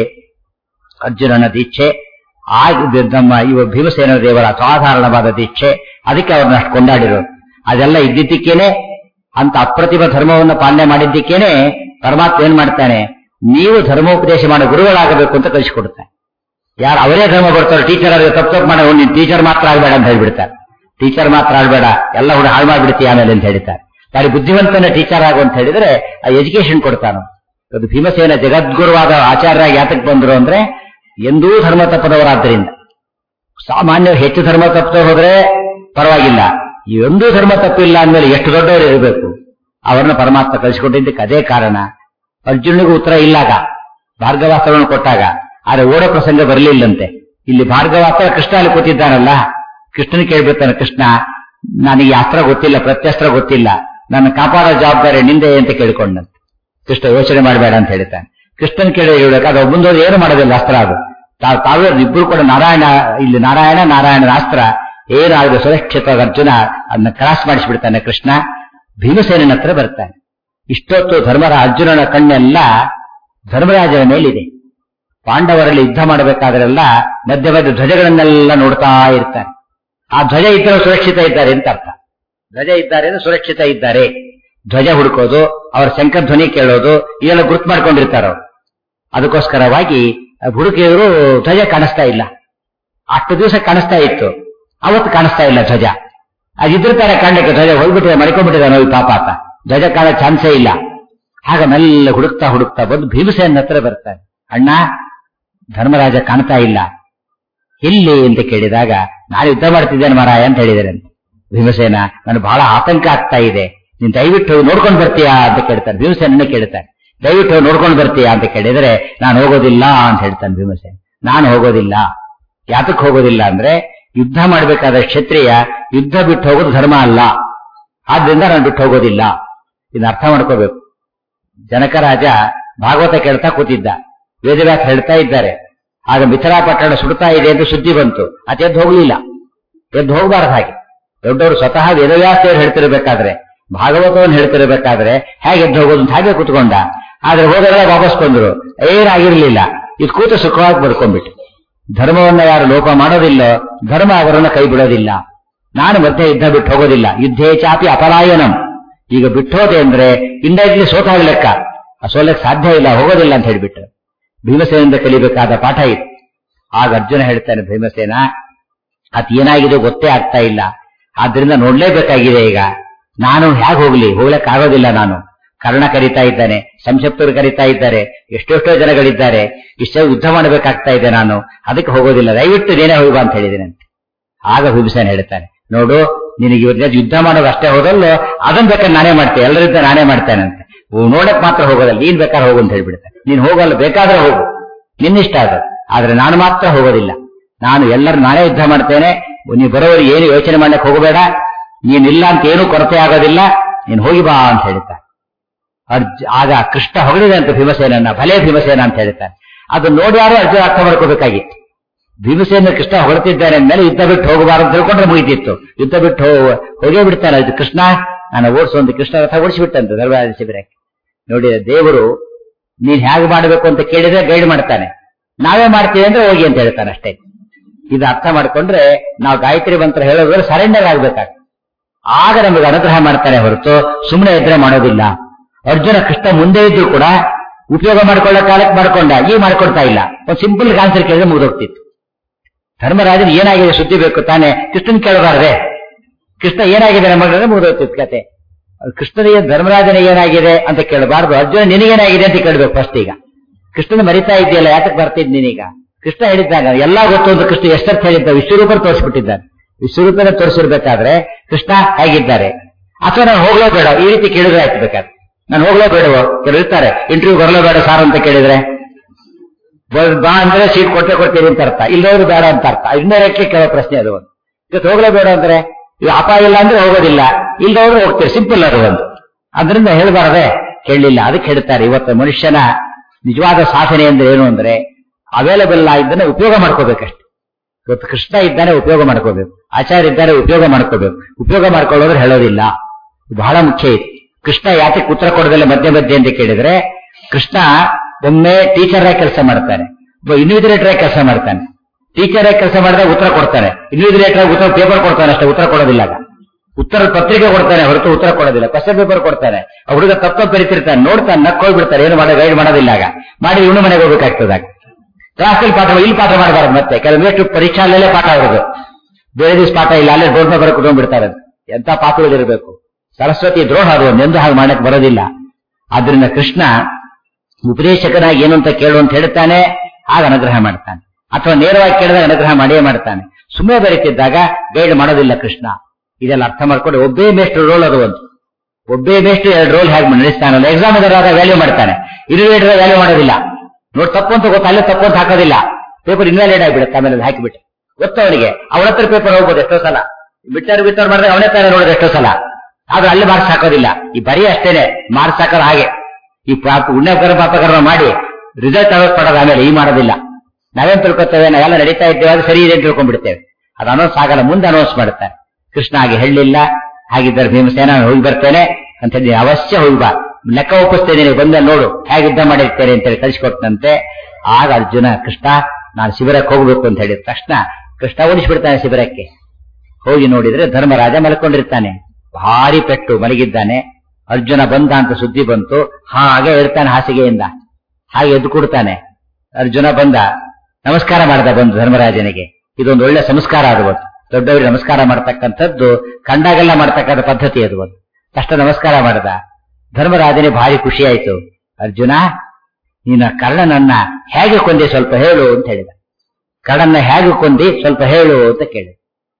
ಅರ್ಜುನನ ದೀಕ್ಷೆ. ಆ ನಮ್ಮ ಇವ ಭೀಮಸೇನ ದೇವರ ಅಸಾಧಾರಣವಾದ ದೀಕ್ಷೆ. ಅದಕ್ಕೆ ಅವ್ರನ್ನ ಅಷ್ಟು ಕೊಂಡಾಡಿರೋದು. ಅದೆಲ್ಲ ಇದ್ದಿದ್ದಕ್ಕೇನೆ, ಅಂತ ಅಪ್ರತಿಮ ಧರ್ಮವನ್ನು ಪಾಲನೆ ಮಾಡಿದ್ದಕ್ಕೇನೆ ಪರಮಾತ್ಮ ಏನ್ ಮಾಡ್ತಾನೆ, ನೀವು ಧರ್ಮೋಪದೇಶ ಮಾಡೋ ಗುರುಗಳಾಗಬೇಕು ಅಂತ ಕಳಿಸಿಕೊಡ್ತಾನೆ. ಯಾರು ಅವರೇ ಧರ್ಮ ಬರ್ತಾರೆ, ಟೀಚರ್ ಆದ್ರೆ ತಪ್ಪು ತಪ್ಪು ಮಾಡೋ ನೀನು ಟೀಚರ್ ಮಾತ್ರ ಆಗಬೇಡ ಅಂತ ಹೇಳ್ಬಿಡ್ತಾರೆ. ಟೀಚರ್ ಮಾತ್ರ ಆಗಬೇಡ, ಎಲ್ಲ ಹುಡುಗ ಹಾಳು ಮಾಡ್ಬಿಡ್ತೀಯ ಆಮೇಲೆ ಅಂತ ಹೇಳ್ತಾರೆ. ಯಾರು ಬುದ್ಧಿವಂತನ ಟೀಚರ್ ಆಗು ಅಂತ ಹೇಳಿದ್ರೆ ಆ ಎಜುಕೇಶನ್ ಕೊಡ್ತಾನೆ. ಅದು ಭೀಮಸೇನ ಜಗದ್ಗುರುವಾದ ಆಚಾರ್ಯರಾಗಿ ಯಾತಕ್ಕೆ ಬಂದರು ಅಂದ್ರೆ ಎಂದೂ ಧರ್ಮ ತಪ್ಪದವರಾದ್ದರಿಂದ. ಸಾಮಾನ್ಯ ಹೆಚ್ಚು ಧರ್ಮ ತಪ್ಪದೆ ಹೋದ್ರೆ ಪರವಾಗಿಲ್ಲ, ಎಂದೂ ಧರ್ಮ ತಪ್ಪಿಲ್ಲ ಅಂದ್ಮೇಲೆ ಎಷ್ಟು ದೊಡ್ಡವರು ಇರಬೇಕು. ಅವರನ್ನ ಪರಮಾತ್ಮ ಕಳಿಸಿಕೊಂಡಿದ್ದಕ್ಕೆ ಅದೇ ಕಾರಣ. ಅರ್ಜುನಿಗೂ ಉತ್ತರ ಇಲ್ಲಾಗ ಭಾರ್ಗವಾಸ್ತ್ರವನ್ನು ಕೊಟ್ಟಾಗ, ಆದ್ರೆ ಓಡೋ ಪ್ರಸಂಗ ಬರಲಿಲ್ಲಂತೆ. ಇಲ್ಲಿ ಭಾರ್ಗವಾಸ್ತ್ರ ಕೃಷ್ಣ ಅಲ್ಲಿ ಕೂತಿದ್ದಾನಲ್ಲ, ಕೃಷ್ಣನ ಕೇಳ್ಬಿಡ್ತಾನೆ, ಕೃಷ್ಣ ನನಗೆ ಅಸ್ತ್ರ ಗೊತ್ತಿಲ್ಲ, ಪ್ರತ್ಯಸ್ತ್ರ ಗೊತ್ತಿಲ್ಲ, ನನ್ನ ಕಾಪಾಡೋ ಜವಾಬ್ದಾರಿ ನಿಂದೆ ಅಂತ ಕೇಳ್ಕೊಂಡಂತೆ. ಕೃಷ್ಣ ಯೋಚನೆ ಮಾಡಬೇಡ ಅಂತ ಹೇಳ್ತಾನೆ. ಕೃಷ್ಣನ್ ಕೇಳಿ ಹೇಳ್ಬೇಕು, ಅದು ಮುಂದೋದು ಏನು ಮಾಡೋದಿಲ್ಲ, ಅಸ್ತ್ರ ಅದು ತಾವು ತಾವೇ ಇಬ್ಬರು ಕೂಡ ನಾರಾಯಣ, ಇಲ್ಲಿ ನಾರಾಯಣ ನಾರಾಯಣನ ಅಸ್ತ್ರ ಏನಾದರೂ ಸುರಕ್ಷಿತ. ಅರ್ಜುನ ಅದನ್ನ ಕ್ರಾಸ್ ಮಾಡಿಸ್ಬಿಡ್ತಾನೆ. ಕೃಷ್ಣ ಭೀಮಸೇನನ ಹತ್ರ ಬರ್ತಾನೆ. ಇಷ್ಟೊತ್ತು ಧರ್ಮರ ಅರ್ಜುನನ ಕಣ್ಣೆಲ್ಲ ಧರ್ಮರಾಜನ ಮೇಲಿದೆ. ಪಾಂಡವರಲ್ಲಿ ಯುದ್ಧ ಮಾಡಬೇಕಾದ್ರೆಲ್ಲ ಮಧ್ಯ ಮಧ್ಯ ಧ್ವಜಗಳನ್ನೆಲ್ಲ ನೋಡ್ತಾ ಇರ್ತಾರೆ. ಆ ಧ್ವಜ ಇದ್ದರೆ ಸುರಕ್ಷಿತ ಇದ್ದಾರೆ ಅಂತ ಅರ್ಥ. ಧ್ವಜ ಇದ್ದಾರೆ ಅಂದ್ರೆ ಸುರಕ್ಷಿತ ಇದ್ದಾರೆ. ಧ್ವಜ ಹುಡುಕೋದು, ಅವರ ಶಂಖಧ್ವನಿ ಕೇಳೋದು, ಇದೆಲ್ಲ ಗುರ್ತು ಮಾಡ್ಕೊಂಡಿರ್ತಾರೆ ಅವರು. ಅದಕ್ಕೋಸ್ಕರವಾಗಿ ಹುಡುಕಿದ್ರು ಧ್ವಜ ಕಾಣಿಸ್ತಾ ಇಲ್ಲ. ಅಷ್ಟು ದಿವಸ ಕಾಣಿಸ್ತಾ ಇತ್ತು, ಅವತ್ತು ಕಾಣಿಸ್ತಾ ಇಲ್ಲ ಧ್ವಜ. ಅದಿದ್ರ ತರ ಕಾಣಲಿಕ್ಕೆ ಧ್ವಜ ಹೋಗ್ಬಿಟ್ಟಿದೆ, ಮಡ್ಕೊಂಡ್ಬಿಟ್ಟಿದೆ ನೋಡಿ ಪಾಪ ಆತ. ಧ್ವಜ ಕಾಣ ಚಾನ್ಸೇ ಇಲ್ಲ. ಆಗ ಮೆಲ್ಲ ಹುಡುಕ್ತಾ ಹುಡುಕ್ತಾ ಬಂದು ಭೀಮಸೇನ ಹತ್ರ ಬರ್ತಾನೆ. ಅಣ್ಣ, ಧರ್ಮರಾಜ ಕಾಣ್ತಾ ಇಲ್ಲ, ಎಲ್ಲಿ ಅಂತ ಕೇಳಿದಾಗ, ನಾನು ಯುದ್ಧ ಮಾಡ್ತಿದ್ದೇನೆ ಮಾರಾಯ ಅಂತ ಹೇಳಿದರೆ ಭೀಮಸೇನ, ನನಗೆ ಬಹಳ ಆತಂಕ ಆಗ್ತಾ ಇದೆ, ನೀನ್ ದಯವಿಟ್ಟು ನೋಡ್ಕೊಂಡು ಬರ್ತೀಯಾ ಅಂತ ಕೇಳ್ತಾನೆ. ಭೀಮಸೇನ ಕೇಳ್ತಾನೆ, ದಯವಿಟ್ಟು ನೋಡ್ಕೊಂಡು ಬರ್ತೀಯಾ ಅಂತ ಕೇಳಿದರೆ, ನಾನು ಹೋಗೋದಿಲ್ಲ ಅಂತ ಹೇಳ್ತಾನೆ ಭೀಮಸೇನ. ನಾನು ಹೋಗೋದಿಲ್ಲ. ಯಾತಕ್ಕೆ ಹೋಗೋದಿಲ್ಲ ಅಂದ್ರೆ, ಯುದ್ಧ ಮಾಡಬೇಕಾದ ಕ್ಷತ್ರಿಯ ಯುದ್ಧ ಬಿಟ್ಟು ಹೋಗೋದು ಧರ್ಮ ಅಲ್ಲ, ಆದ್ರಿಂದ ನಾನು ಬಿಟ್ಟು ಹೋಗೋದಿಲ್ಲ. ಇದನ್ನ ಅರ್ಥ ಮಾಡ್ಕೋಬೇಕು. ಜನಕರಾಜ ಭಾಗವತ ಕೇಳ್ತಾ ಕೂತಿದ್ದ, ವೇದವ್ಯಾಸ ಹೇಳ್ತಾ ಇದ್ದಾರೆ. ಆಗ ಮಿಥಿಲಾ ಪಟ್ಟಣ ಸುಡ್ತಾ ಇದೆ ಅಂತ ಸುದ್ದಿ ಬಂತು. ಅದು ಎದ್ದು ಹೋಗ್ಲಿಲ್ಲ, ಎದ್ದು ಹೋಗಬಾರದು. ಹಾಗೆ ದೊಡ್ಡವರು ಸ್ವತಃ ವೇದವ್ಯಾಸರು ಹೇಳ್ತಿರ್ಬೇಕಾದ್ರೆ, ಭಾಗವತವನ್ನು ಹೇಳ್ತಿರ್ಬೇಕಾದ್ರೆ ಹೇಗೆ ಎದ್ದು ಹೋಗೋದು ಅಂತ ಹಾಗೆ ಕೂತ್ಕೊಂಡ. ಆದ್ರೆ ಹೋದರೆಲ್ಲ ವಾಪಸ್ ಬಂದ್ರು, ಏನಾಗಿರ್ಲಿಲ್ಲ. ಇದು ಕೂತು ಸುಖವಾಗಿ ಬಡ್ಕೊಂಡ್ಬಿಟ್ಟು. ಧರ್ಮವನ್ನ ಯಾರು ಲೋಪ ಮಾಡೋದಿಲ್ಲೋ ಧರ್ಮ ಅವರನ್ನ ಕೈ ಬಿಡೋದಿಲ್ಲ. ನಾನು ಮತ್ತೆ ಯುದ್ಧ ಬಿಟ್ಟು ಹೋಗೋದಿಲ್ಲ. ಯುದ್ಧೇ ಚಾಪಿ ಅಪಲಾಯನಂ. ಈಗ ಬಿಟ್ಟು ಹೋದೆ ಅಂದ್ರೆ ಇಂಡೈರೆಕ್ಟ್ಲಿ ಸೋತಾಗ ಲೆಕ್ಕ, ಸೋಲಕ್ಕೆ ಸಾಧ್ಯ ಇಲ್ಲ, ಹೋಗೋದಿಲ್ಲ ಅಂತ ಹೇಳ್ಬಿಟ್ಟು ಭೀಮಸೇನಿಂದ ಕಲಿಬೇಕಾದ ಪಾಠ ಇದು. ಆಗ ಅರ್ಜುನ ಹೇಳ್ತಾನೆ, ಭೀಮಸೇನ ಅತ್ ಏನಾಗಿದೆ ಗೊತ್ತೇ ಆಗ್ತಾ ಇಲ್ಲ, ಆದ್ರಿಂದ ನೋಡ್ಲೇಬೇಕಾಗಿದೆ. ಈಗ ನಾನು ಹೇಗೆ ಹೋಗ್ಲಿ, ಹೋಗ್ಲಕ್ ಆಗೋದಿಲ್ಲ. ನಾನು ಕರ್ಣ ಕರೀತಾ ಇದ್ದಾನೆ, ಸಂಶಪ್ತರು ಕರೀತಾ ಇದ್ದಾರೆ, ಎಷ್ಟೆಷ್ಟೋ ಜನಗಳಿದ್ದಾರೆ, ಇಷ್ಟೇ ಯುದ್ಧ ಮಾಡಬೇಕಾಗ್ತಾ ಇದೆ, ನಾನು ಅದಕ್ಕೆ ಹೋಗೋದಿಲ್ಲ, ದಯವಿಟ್ಟು ನೇನೇ ಹೋಗುವ ಅಂತ ಹೇಳಿದ್ದೇನಂತೆ. ಆಗ ಭೀಮಸೇನ ಹೇಳ್ತಾನೆ, ನೋಡು ನಿನಗೆ ಇವತ್ತು ಯುದ್ಧ ಮಾಡೋದು ಅಷ್ಟೇ ಹೋದಲ್ಲೋ, ಅದನ್ನ ಬೇಕಾದ್ರೆ ನಾನೇ ಮಾಡ್ತೇನೆ, ಎಲ್ಲರಿಂದ ನಾನೇ ಮಾಡ್ತೇನಂತೆ. ನೋಡಕ್ ಮಾತ್ರ ಹೋಗೋದಲ್ಲ, ನೀನ್ ಬೇಕಾದ್ರೆ ಹೋಗು ಅಂತ ಹೇಳ್ಬಿಡ್ತಾನೆ. ನೀನ್ ಹೋಗಲ್ಲ, ಬೇಕಾದ್ರೆ ಹೋಗು, ನಿನ್ನಿಷ್ಟ ಅದು, ಆದ್ರೆ ನಾನು ಮಾತ್ರ ಹೋಗೋದಿಲ್ಲ. ನಾನು ಎಲ್ಲರೂ ನಾನೇ ಯುದ್ಧ ಮಾಡ್ತೇನೆ, ನೀ ಬರೋವರಿಗೆ ಏನು ಯೋಚನೆ ಮಾಡ್ಲಿಕ್ಕೆ ಹೋಗಬೇಡ, ನೀನಿಲ್ಲ ಅಂತ ಏನೂ ಕೊರತೆ ಆಗೋದಿಲ್ಲ, ನೀನ್ ಹೋಗಿ ಬಾ ಅಂತ ಹೇಳ್ತಾನೆ. ಅರ್ಜ್ ಆಗ ಕೃಷ್ಣ ಹೊಗಳಿದೆ ಅಂತ ಭೀಮಸೇನನ್ನ, ಭಲೇ ಭೀಮಸೇನ ಅಂತ ಹೇಳ್ತಾನೆ. ಅದು ನೋಡಿ ಯಾರು ಅರ್ಜುನ ಅರ್ಥ ಮಾಡ್ಕೋಬೇಕಾಗಿತ್ತು. ಭೀಮಸೇನ ಕೃಷ್ಣ ಹೊರತಿದ್ದಾನೆ ಅಂದ್ಮೇಲೆ ಯುದ್ಧ ಬಿಟ್ಟು ಹೋಗಬಾರದು ಅಂತ ತಿಳ್ಕೊಂಡ್ರೆ ಮುಗಿತಿತ್ತು. ಯುದ್ಧ ಬಿಟ್ಟು ಹೋಗೇ ಬಿಡ್ತಾನೆ. ಅದು ಕೃಷ್ಣ ನಾನು ಓಡಿಸುವಂತ ಕೃಷ್ಣ ರಥ ಓಡಿಸಿಬಿಟ್ಟಂತೆ ಧರ್ಮರಾಜ ಶಿಬಿರಕ್ಕೆ. ನೋಡಿ, ದೇವರು ನೀನ್ ಹೇಗೆ ಮಾಡಬೇಕು ಅಂತ ಕೇಳಿದ್ರೆ ಗೈಡ್ ಮಾಡ್ತಾನೆ, ನಾವೇ ಮಾಡ್ತೀವಿ ಅಂದ್ರೆ ಹೋಗಿ ಅಂತ ಹೇಳ್ತಾನೆ ಅಷ್ಟೇ. ಇದು ಅರ್ಥ ಮಾಡ್ಕೊಂಡ್ರೆ ನಾವು ಗಾಯತ್ರಿ ಮಂತ್ರ ಹೇಳೋದ್ರೆ ಸರೆಂಡರ್ ಆಗ್ಬೇಕಾಗ್ತದೆ. ಆಗ ನಮಗೆ ಅನುಗ್ರಹ ಮಾಡ್ತಾನೆ ಹೊರತು ಸುಮ್ಮನೆ ಇದ್ರೆ ಮಾಡೋದಿಲ್ಲ. ಅರ್ಜುನ ಕೃಷ್ಣ ಮುಂದೆ ಇದ್ರು ಕೂಡ ಉಪಯೋಗ ಮಾಡ್ಕೊಳ್ಳೋ ಕಾಲಕ್ಕೆ ಮಾಡ್ಕೊಂಡ, ಈಗ ಮಾಡ್ಕೊಡ್ತಾ ಇಲ್ಲ. ಒಂದು ಸಿಂಪಲ್ ಆನ್ಸರ್ ಕೇಳಿದ್ರೆ ಮುಗಿದೋಗ್ತಿತ್ತು. ಧರ್ಮರಾಜನ್ ಏನಾಗಿದೆ ಸುದ್ದಿ ಬೇಕು ತಾನೆ, ಕೃಷ್ಣನ್ ಕೇಳಬಾರದೆ. ಕೃಷ್ಣ ಏನಾಗಿದೆ ನಮಗೆ ಮುಗಿದೋಗ್ತಿತ್ತು ಕತೆ. ಕೃಷ್ಣನಿಗೆ ಧರ್ಮರಾಜನಿಗೆ ಏನಾಗಿದೆ ಅಂತ ಕೇಳಬಾರ್ದು, ಅರ್ಜುನ ನಿನಗೇನಾಗಿದೆ ಅಂತ ಕೇಳ್ಬೇಕು ಫಸ್ಟ್. ಈಗ ಕೃಷ್ಣನ ಮರಿತಾ ಇದೆಯಲ್ಲ, ಯಾತಕ್ಕೆ ಬರ್ತಿದ್ ನೀನೀಗ? ಕೃಷ್ಣ ಹೇಳಿದ್ದಾಗ ಎಲ್ಲ ಗೊತ್ತು ಅಂತ ಕೃಷ್ಣ ಎಷ್ಟರ್ಥ ಹೇಳಿದ್ದ, ವಿಶ್ವರೂಪ ತೋರಿಸ್ಬಿಟ್ಟಿದ್ದಾನೆ. ವಿಶ್ವರೂಪನ ತೋರಿಸಿರ್ಬೇಕಾದ್ರೆ ಕೃಷ್ಣ ಹೇಗಿದ್ದಾರೆ, ಅಥವಾ ನಾನು ಹೋಗ್ಲೋ ಬೇಡ ಈ ರೀತಿ ಕೇಳಿದ್ರೆ ಆಯ್ತು. ಬೇಕಾದ್ರೆ ನಾನು ಹೋಗ್ಲೋ ಬೇಡವೋ ಕೆಲವು ಇರ್ತಾರೆ, ಇಂಟರ್ವ್ಯೂ ಬರಲೋ ಬೇಡ ಸಾರ್ ಅಂತ ಕೇಳಿದ್ರೆ ಬಾ ಅಂದ್ರೆ ಸೀಟ್ ಕೊಟ್ಟೆ ಕೊಡ್ತೀವಿ ಅಂತ ಅರ್ಥ, ಇಲ್ಲೋರು ಬೇಡ ಅಂತ ಅರ್ಥ. ಇಂಡೈರೆಕ್ಟ್ಲಿ ಕೇಳೋ ಪ್ರಶ್ನೆ ಅದು ಒಂದು. ಇವತ್ತು ಹೋಗ್ಲೋ ಬೇಡ ಅಂದ್ರೆ ಈಗ ಅಪಾಯ ಇಲ್ಲ ಅಂದ್ರೆ ಹೋಗೋದಿಲ್ಲ, ಇಲ್ಲದವ್ರು ಹೋಗ್ತೀವಿ, ಸಿಂಪಲ್ ಅದು ಒಂದು. ಅದರಿಂದ ಹೇಳ್ಬಾರದೆ ಕೇಳಲಿಲ್ಲ. ಅದಕ್ಕೆ ಹೇಳ್ತಾರೆ, ಇವತ್ತು ಮನುಷ್ಯನ ನಿಜವಾದ ಸಾಧನೆ ಅಂದ್ರೆ ಏನು ಅಂದ್ರೆ ಅವೈಲಬಲ್ ಆಗಿದ್ದಾನೆ ಉಪಯೋಗ ಮಾಡ್ಕೋಬೇಕಷ್ಟೆ. ಇವತ್ತು ಕೃಷ್ಣ ಇದ್ದಾನೆ ಉಪಯೋಗ ಮಾಡ್ಕೋಬೇಕು, ಆಚಾರ್ಯ ಇದ್ದಾರೆ ಉಪಯೋಗ ಮಾಡ್ಕೋಬೇಕು. ಉಪಯೋಗ ಮಾಡ್ಕೊಳ್ಳೋದ್ರೆ ಹೇಳೋದಿಲ್ಲ, ಬಹಳ ಮುಖ್ಯ ಇದು. ಕೃಷ್ಣ ಯಾತಕ್ಕೆ ಉತ್ತರ ಕೊಡೋದಿಲ್ಲ ಮಧ್ಯೆ ಮಧ್ಯೆ ಅಂತ ಕೇಳಿದ್ರೆ, ಕೃಷ್ಣ ಒಮ್ಮೆ ಟೀಚರ್ ಆಗಿ ಕೆಲಸ ಮಾಡ್ತಾನೆ, ಇನ್ವಿಜಿಲೇಟರ್ ಆಗಿ ಕೆಲಸ ಮಾಡ್ತಾನೆ. ಟೀಚರ್ ಆಗಿ ಕೆಲಸ ಮಾಡಿದಾಗ ಉತ್ತರ ಕೊಡ್ತಾನೆ, ಇನ್ವಿಜಿಲೇಟರ್ ಆಗಿ ಉತ್ತರ ಪೇಪರ್ ಕೊಡ್ತಾನೆ ಅಷ್ಟೇ, ಉತ್ತರ ಕೊಡೋದಿಲ್ಲ. ಉತ್ತರ ಪತ್ರಿಕೆ ಕೊಡ್ತಾನೆ ಹೊರತು ಉತ್ತರ ಕೊಡೋದಿಲ್ಲ. ಕ್ವಶನ್ ಪೇಪರ್ ಕೊಡ್ತಾನೆ, ಆ ಹುಡುಗ ತಪ್ಪ ಬರೀತಿರ್ತಾನೆ, ನೋಡ್ತಾನೆ, ನಕ್ಕೋಗ್ಬಿಡ್ತಾರೆ, ಏನು ಮಾಡೋ ಗೈಡ್ ಮಾಡೋದಿಲ್ಲ. ಆಗ ಮಾಡಿ ಇವನು ಮನೆಗೆ ಹೋಗ್ಬೇಕಾಗ್ತದಾಗ. ಕ್ಲಾಸಲ್ಲಿ ಪಾಠ ಇಲ್ಲಿ ಪಾಠ ಮಾಡಬಾರ್ದು. ಮತ್ತೆ ಕೆಲವೊಂದು ಪರೀಕ್ಷಾ ಅಲ್ಲೇ ಪಾಠ ಅವ್ರದ್ದು, ಬೇರೆ ದಿವಸ ಪಾಠ ಇಲ್ಲ, ಅಲ್ಲೇ ಬೋರ್ಡ್ ಮೇಲೆ ಕುತ್ಕೊಂಡ್ಬಿಡ್ತಾರೆ. ಎಂತ ಪಾಠಗಳಿರಬೇಕು. ಸರಸ್ವತಿ ದ್ರೋಹ ಅದು, ಒಂದೆಂದು ಹಾಗೆ ಮಾಡಕ್ಕೆ ಬರೋದಿಲ್ಲ. ಆದ್ರಿಂದ ಕೃಷ್ಣ ಉಪದೇಶಕನಾಗಿ ಏನು ಅಂತ ಕೇಳು ಅಂತ ಹೇಳ್ತಾನೆ, ಆಗ ಅನುಗ್ರಹ ಮಾಡ್ತಾನೆ. ಅಥವಾ ನೇರವಾಗಿ ಕೇಳಿದಾಗ ಅನುಗ್ರಹ ಮಾಡೇ ಮಾಡ್ತಾನೆ. ಸುಮ್ಮನೆ ಬರೀತಿದ್ದಾಗ ಗೈಡ್ ಮಾಡೋದಿಲ್ಲ ಕೃಷ್ಣ. ಇದೆಲ್ಲ ಅರ್ಥ ಮಾಡ್ಕೊಂಡು ಒಬ್ಬೇ ಮೇಷ್ಟ್ರು ರೋಲ್ ಅದು ಒಂದು. ಒಬ್ಬೇ ಮೇಷ್ಟ್ರು ಎರಡು ರೋಲ್ ಹೇಗೆ ನಡೆಸ್ತಾನಲ್ಲ, ಎಕ್ಸಾಮ್ ಇದಾರಾಗ ವ್ಯಾಲ್ಯೂ ಮಾಡ್ತಾನೆ, ಇನ್ವ್ಯಾಲಿಡ್ ವ್ಯಾಲ್ಯೂ ಮಾಡೋದಿಲ್ಲ. ನೋಡಿ ತಪ್ಪು ಅಂತ ಗೊತ್ತ, ಅಲ್ಲೇ ತಪ್ಪು ಅಂತ ಹಾಕೋದಿಲ್ಲ, ಪೇಪರ್ ಇನ್ವ್ಯಾಲಿಡ್ ಆಗಿಬಿಡುತ್ತೆ. ಆಮೇಲೆ ಅದು ಹಾಕಿಬಿಟ್ಟು ಗೊತ್ತವನಿಗೆ ಅವನ ಹತ್ರ ಪೇಪರ್ ಹೋಗ್ಬೋದು ಎಷ್ಟೋ ಸಲ, ಬಿಟ್ಟರ್ ಬಿಟ್ಟರ್ ಮಾಡಿದ್ರೆ ಅವನೇ ತಾನೇ ನೋಡಿದ್ರೆ ಎಷ್ಟೋ ಸಲ. ಆದ್ರೆ ಅಲ್ಲಿ ಮಾರ್ಕ್ಸ್ ಹಾಕೋದಿಲ್ಲ. ಈ ಬರೀ ಅಷ್ಟೇನೆ ಮಾರ್ಕ್ಸ್ ಹಾಕೋದು ಹಾಗೆ. ಈ ಪುಣ್ಯಕರ ಪಾಪಕರ್ಮ ಮಾಡಿ ರಿಸಲ್ಟ್ ಅನೌನ್ಸ್ ಮಾಡೋದು ಆಮೇಲೆ ಈ ಮಾಡೋದಿಲ್ಲ. ನಾವೇನ್ ತಿಳ್ಕೊತೇವೆ, ನಾವೆಲ್ಲ ನಡೀತಾ ಇದ್ದೇವೆ ಅದು ಸರಿ ಇದೆ ಅಂತ ತಿಳ್ಕೊಂಡ್ಬಿಡ್ತೇವೆ. ಅದು ಅನೌನ್ಸ್ ಆಗಲ್ಲ, ಮುಂದೆ ಅನೌನ್ಸ್ ಮಾಡುತ್ತಾರೆ. ಕೃಷ್ಣ ಹಾಗೆ ಹೇಳಿಲ್ಲ. ಹಾಗಿದ್ದರೆ ಭೀಮಸೇನ ನಾನು ಹೋಗಿ ಬರ್ತೇನೆ ಅಂತ ಹೇಳಿ, ಅವಶ್ಯ ಹೋಗಿ ಬಾ, ಲೆಕ್ಕ ಒಪ್ಪಿಸ್ತೇನೆ, ಬಂದ ನೋಡು ಹೇಗೆ ಯುದ್ಧ ಮಾಡಿರ್ತೇನೆ ಅಂತೇಳಿ ಕಳಿಸಿಕೊಟ್ಟಂತೆ. ಆಗ ಅರ್ಜುನ ಕೃಷ್ಣ ನಾನು ಶಿಬಿರಕ್ಕೆ ಹೋಗ್ಬೇಕು ಅಂತ ಹೇಳಿದ ತಕ್ಷಣ ಕೃಷ್ಣ ಓಡಿಸ್ಬಿಡ್ತಾನೆ ಶಿಬಿರಕ್ಕೆ. ಹೋಗಿ ನೋಡಿದ್ರೆ ಧರ್ಮರಾಜ ಮಲ್ಕೊಂಡಿರ್ತಾನೆ, ಭಾರಿ ಪೆಟ್ಟು ಮಲಗಿದ್ದಾನೆ. ಅರ್ಜುನ ಬಂದ ಅಂತ ಸುದ್ದಿ ಬಂತು, ಹಾಗೆ ಇರ್ತಾನೆ ಹಾಸಿಗೆಯಿಂದ, ಹಾಗೆ ಎದ್ದು ಕೊಡ್ತಾನೆ. ಅರ್ಜುನ ಬಂದ, ನಮಸ್ಕಾರ ಮಾಡ್ದ ಬಂದು ಧರ್ಮರಾಜನಿಗೆ. ಇದೊಂದು ಒಳ್ಳೆ ಸಂಸ್ಕಾರ ಅದು. ದೊಡ್ಡವರಿಗೆ ನಮಸ್ಕಾರ ಮಾಡ್ತಕ್ಕಂಥದ್ದು ಕಂಡಾಗೆಲ್ಲ ಮಾಡ್ತಕ್ಕಂಥ ಪದ್ಧತಿ ಅದು. ತಕ್ಷಣ ನಮಸ್ಕಾರ ಮಾಡ್ದ. ಧರ್ಮರಾಜನಿಗೆ ಭಾರಿ ಖುಷಿ ಆಯ್ತು. ಅರ್ಜುನ, ನೀನ ಕರ್ಣನನ್ನ ಹೇಗೆ ಕೊಂದೆ ಸ್ವಲ್ಪ ಹೇಳು ಅಂತ ಹೇಳಿದ. ಕರ್ಣನ್ನ ಹೇಗೆ ಕೊಂದಿ ಸ್ವಲ್ಪ ಹೇಳು ಅಂತ ಕೇಳಿದ.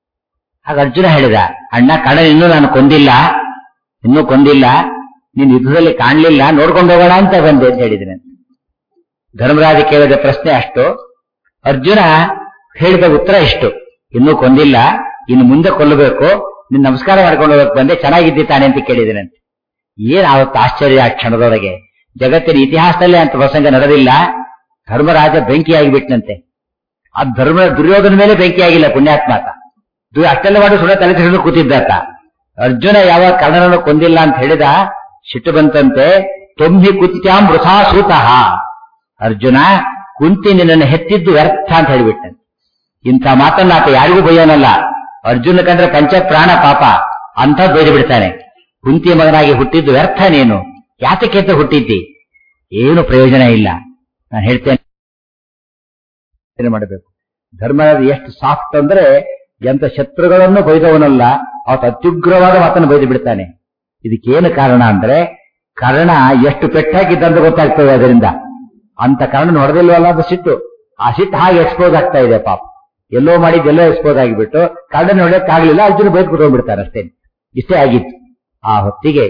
ಆಗ ಅರ್ಜುನ ಹೇಳಿದ, ಅಣ್ಣ ಕರ್ಣನ್ ಇನ್ನೂ ನಾನು ಕೊಂದಿಲ್ಲ, ಇನ್ನೂ ಕೊಂದಿಲ್ಲ, ನೀನು ಯುದ್ಧದಲ್ಲಿ ಕಾಣ್ಲಿಲ್ಲ, ನೋಡ್ಕೊಂಡು ಹೋಗೋಣ ಅಂತ ಬಂದೆ ಅಂತ ಹೇಳಿದ್ರೆ. ಧರ್ಮರಾಜ ಕೇಳಿದ ಪ್ರಶ್ನೆ ಅಷ್ಟು, ಅರ್ಜುನ ಹೇಳಿದ ಉತ್ತರ ಇಷ್ಟು, ಇನ್ನೂ ಕೊಂದಿಲ್ಲ, ಇನ್ನು ಮುಂದೆ ಕೊಲ್ಲಬೇಕು, ನಿನ್ ನಮಸ್ಕಾರ ಮಾಡ್ಕೊಂಡು ಹೋಗಕ್ ಬಂದೆ, ಚೆನ್ನಾಗಿದ್ದಿ ತಾನೆ ಅಂತ ಕೇಳಿದನಂತೆ. ಏನ್ ಆವತ್ತು ಆಶ್ಚರ್ಯ ಆ ಕ್ಷಣದೊಳಗೆ. ಜಗತ್ತಿನ ಇತಿಹಾಸದಲ್ಲೇ ಅಂತ ಪ್ರಸಂಗ ನಡೆದಿಲ್ಲ. ಧರ್ಮರಾಜ ಬೆಂಕಿಯಾಗಿಬಿಟ್ನಂತೆ. ಆ ಧರ್ಮ ದುರ್ಯೋಧನ ಮೇಲೆ ಬೆಂಕಿಯಾಗಿಲ್ಲ ಪುಣ್ಯಾತ್ಮಾತ. ಅಷ್ಟೆಲ್ಲ ಮಾಡಿ ಸುಳ್ಳ ತಲೆ ತಿಳಿದು ಕೂತಿದ್ದಾತ. ಅರ್ಜುನ ಯಾವಾಗ ಕರ್ಣನನ್ನು ಕೊಂದಿಲ್ಲ ಅಂತ ಹೇಳಿದ, ಸಿಟ್ಟು ಬಂತಂತೆ. ತೊಂಬಿ ಕುತ್ಯಾಂ ವೃಥಾ ಸೂತಃ, ಅರ್ಜುನ ಕುಂತಿ ನಿನ್ನನ್ನು ಹೆತ್ತಿದ್ದು ವ್ಯರ್ಥ ಅಂತ ಹೇಳಿಬಿಟ್ಟಂತೆ. ಇಂಥ ಮಾತನ್ನ ಆತ ಯಾರಿಗೂ ಬೈಯೋನಲ್ಲ. ಅರ್ಜುನ ಕಂಡ್ರೆ ಪಂಚ ಪ್ರಾಣ ಪಾಪ ಅಂತ ಬೈದು ಬಿಡ್ತಾನೆ. ಕುಂತಿ ಮಗನಾಗಿ ಹುಟ್ಟಿದ್ದು ವ್ಯರ್ಥ, ನೀನು ಯಾತಕ್ಕೆ ಅಂತ ಹುಟ್ಟಿದ್ದಿ, ಏನು ಪ್ರಯೋಜನ ಇಲ್ಲ. ನಾನು ಹೇಳ್ತೇನೆ ಮಾಡಬೇಕು. ಧರ್ಮರಾಜ ಎಷ್ಟು ಸಾಫ್ಟ್ ಅಂದ್ರೆ, ಎಂತ ಶತ್ರುಗಳನ್ನು ಬೈದವನಲ್ಲ, ಅವತ್ತು ಅತ್ಯುಗ್ರವಾದ ಮಾತನ್ನು ಬೈದು ಬಿಡ್ತಾನೆ. ಇದಕ್ಕೇನು ಕಾರಣ ಅಂದ್ರೆ, ಕರ್ಣ ಎಷ್ಟು ಪೆಟ್ಟಾಗಿದ್ದಂತ ಗೊತ್ತಾಗ್ತದೆ ಅದರಿಂದ. ಅಂತ ಕರ್ಣ ನೋಡದಿಲ್ವಲ್ಲ ಅದು ಸಿಟ್ಟು. ಆ ಸಿಟ್ಟು ಹಾಗೆ ಎಕ್ಸ್ಪೋಸ್ ಆಗ್ತಾ ಇದೆ ಪಾಪ. ಎಲ್ಲೋ ಮಾಡಿದ್ದು ಎಲ್ಲೋ ಎಕ್ಸ್ಪೋಸ್ ಆಗಿಬಿಟ್ಟು ಕರ್ಣ ನೋಡಕ್ಕಾಗ್ಲಿಲ್ಲ, ಅರ್ಜುನ ಬೈದು ಕೂತ್ಕೊಂಡ್ಬಿಡ್ತಾರೆ ಅಷ್ಟೇ. ಇಷ್ಟೇ ಆಗಿತ್ತು. ಆ ಹೊತ್ತಿಗೆ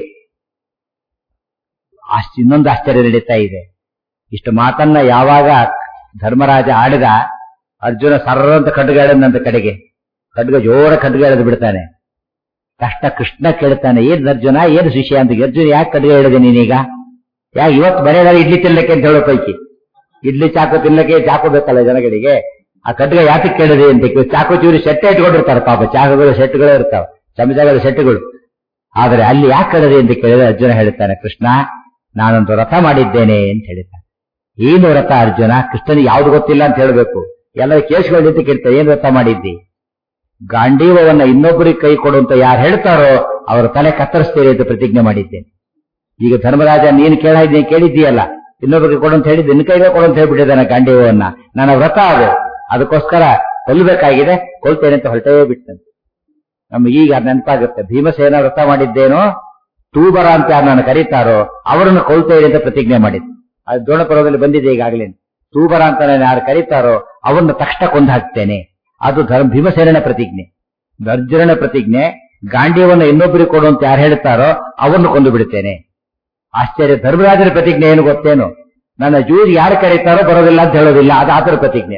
ಇನ್ನೊಂದು ಆಶ್ಚರ್ಯ ನಡೀತಾ ಇದೆ. ಇಷ್ಟು ಮಾತನ್ನ ಯಾವಾಗ ಧರ್ಮರಾಜ ಆಡಿದ, ಅರ್ಜುನ ಸರ್ರಂತ ಖಡ್ಗ ಎಳೆದಂತ ಕಡೆಗೆ ಖಡ್ಗ ಜೋರ ಖಡ್ಗ ಎಳೆದು ಬಿಡ್ತಾನೆ. ಕಷ್ಟ ಕೃಷ್ಣ ಕೇಳ್ತಾನೆ, ಏನ್ ಅರ್ಜುನ ಏನು ಶಿಷ್ಯ ಅಂತ. ಅರ್ಜುನ ಯಾಕೆ ಖಡ್ಗ ಎಳೆದೆ ನೀನೀಗ, ಯಾಕೆ ಇವತ್ತು ಮನೆಯಲ್ಲಿ ಇಡ್ಲಿ ತಿನ್ನಕ್ಕೆ ಅಂತ ಹೇಳೋ ಪೈಕಿ, ಇಡ್ಲಿ ಚಾಕು ತಿನ್ನಕ್ಕೆ ಚಾಕು ಬೇಕಲ್ಲ ಜನಗಳಿಗೆ, ಆ ಖಡ್ಗ ಯಾತಕ್ಕೆ ಕೇಳಿದೆ ಅಂತ. ಚಾಕು ಚೂರಿ ಸೆಟ್ಟೆ ಇಟ್ಕೊಂಡಿರ್ತಾರೆ ಪಾಪ, ಚಾಕುಗಳು ಸೆಟ್ಗಳೇ ಇರ್ತಾವೆ, ಚಮಚಗಳ ಸೆಟ್ಟುಗಳು. ಆದರೆ ಅಲ್ಲಿ ಯಾಕೆ ಕೇಳಿದೆ ಅಂತ ಕೇಳಿದ್ರೆ ಅರ್ಜುನ ಹೇಳ್ತಾನೆ, ಕೃಷ್ಣ ನಾನೊಂದು ವ್ರತ ಮಾಡಿದ್ದೇನೆ ಅಂತ ಹೇಳ್ತಾನೆ. ಏನು ವ್ರತ ಅರ್ಜುನ? ಕೃಷ್ಣನಿಗೆ ಯಾವ್ದು ಗೊತ್ತಿಲ್ಲ ಅಂತ ಹೇಳ್ಬೇಕು. ಎಲ್ಲ ಕೇಳಿಸ್ಕೊಳ್ಳಿ ಅಂತ ಕೇಳ್ತಾರೆ, ಏನ್ ವ್ರತ ಮಾಡಿದ್ದಿ? ಗಾಂಡೀವವನ್ನ ಇನ್ನೊಬ್ಬರಿಗೆ ಕೈ ಕೊಡುವಂತ ಯಾರು ಹೇಳ್ತಾರೋ ಅವರ ತಲೆ ಕತ್ತರಿಸ್ತೇವೆ ಅಂತ ಪ್ರತಿಜ್ಞೆ ಮಾಡಿದ್ದೇನೆ. ಈಗ ಧರ್ಮರಾಜ ನೀನು ಕೇಳ ಕೇಳಿದ್ದೀಯಲ್ಲ, ಇನ್ನೊಬ್ಬರಿಗೆ ಕೊಡು ಅಂತ ಹೇಳಿದ್ದೆ, ನಿನ್ನ ಕೈಗೆ ಕೊಡು ಅಂತ ಹೇಳ್ಬಿಟ್ಟಿದ್ದಾನೆ ಗಾಂಡೀವವನ್ನ. ನನ್ನ ವ್ರತ ಅದು, ಅದಕ್ಕೋಸ್ಕರ ಕೊಲ್ಲಬೇಕಾಗಿದೆ, ಕೊಲ್ತೇನೆ ಅಂತ ಹೊರಟೇ ಬಿಟ್ಟಂತೆ. ನಮ್ಗೆ ಈಗ ನೆನಪಾಗುತ್ತೆ, ಭೀಮಸೇನ ವ್ರತ ಮಾಡಿದ್ದೇನೋ, ತೂಬರ ಅಂತ ಯಾರು ನಾನು ಕರೀತಾರೋ ಅವರನ್ನು ಕೊಲ್ತೇನೆ ಅಂತ ಪ್ರತಿಜ್ಞೆ ಮಾಡಿದ್ದೆ. ಅದು ದ್ರೋಣಪರ್ವದಲ್ಲಿ ಬಂದಿದೆ ಈಗಾಗಲೇ. ತೂಬರ ಅಂತ ನಾನು ಯಾರು ಕರೀತಾರೋ ಅವರನ್ನು ತಕ್ಷಣ ಕೊಂದು ಹಾಕ್ತೇನೆ. ಅದು ಧರ್ಮ ಭೀಮಸೇನನ ಪ್ರತಿಜ್ಞೆ. ಅರ್ಜುನನ ಪ್ರತಿಜ್ಞೆ, ಗಾಂಡೀವನ್ನ ಇನ್ನೊಬ್ಬರಿಗೆ ಕೊಡುವಂತ ಯಾರು ಹೇಳ್ತಾರೋ ಅವರನ್ನು ಕೊಂದು ಬಿಡುತ್ತೇನೆ. ಆಶ್ಚರ್ಯ. ಧರ್ಮರಾಜನ ಪ್ರತಿಜ್ಞೆ ಏನು ಗೊತ್ತೇನು? ನನ್ನ ಜೂಜ್ ಯಾರು ಕರೀತಾರೋ ಬರೋದಿಲ್ಲ ಅಂತ ಹೇಳೋದಿಲ್ಲ, ಅದು ಆತರ ಪ್ರತಿಜ್ಞೆ.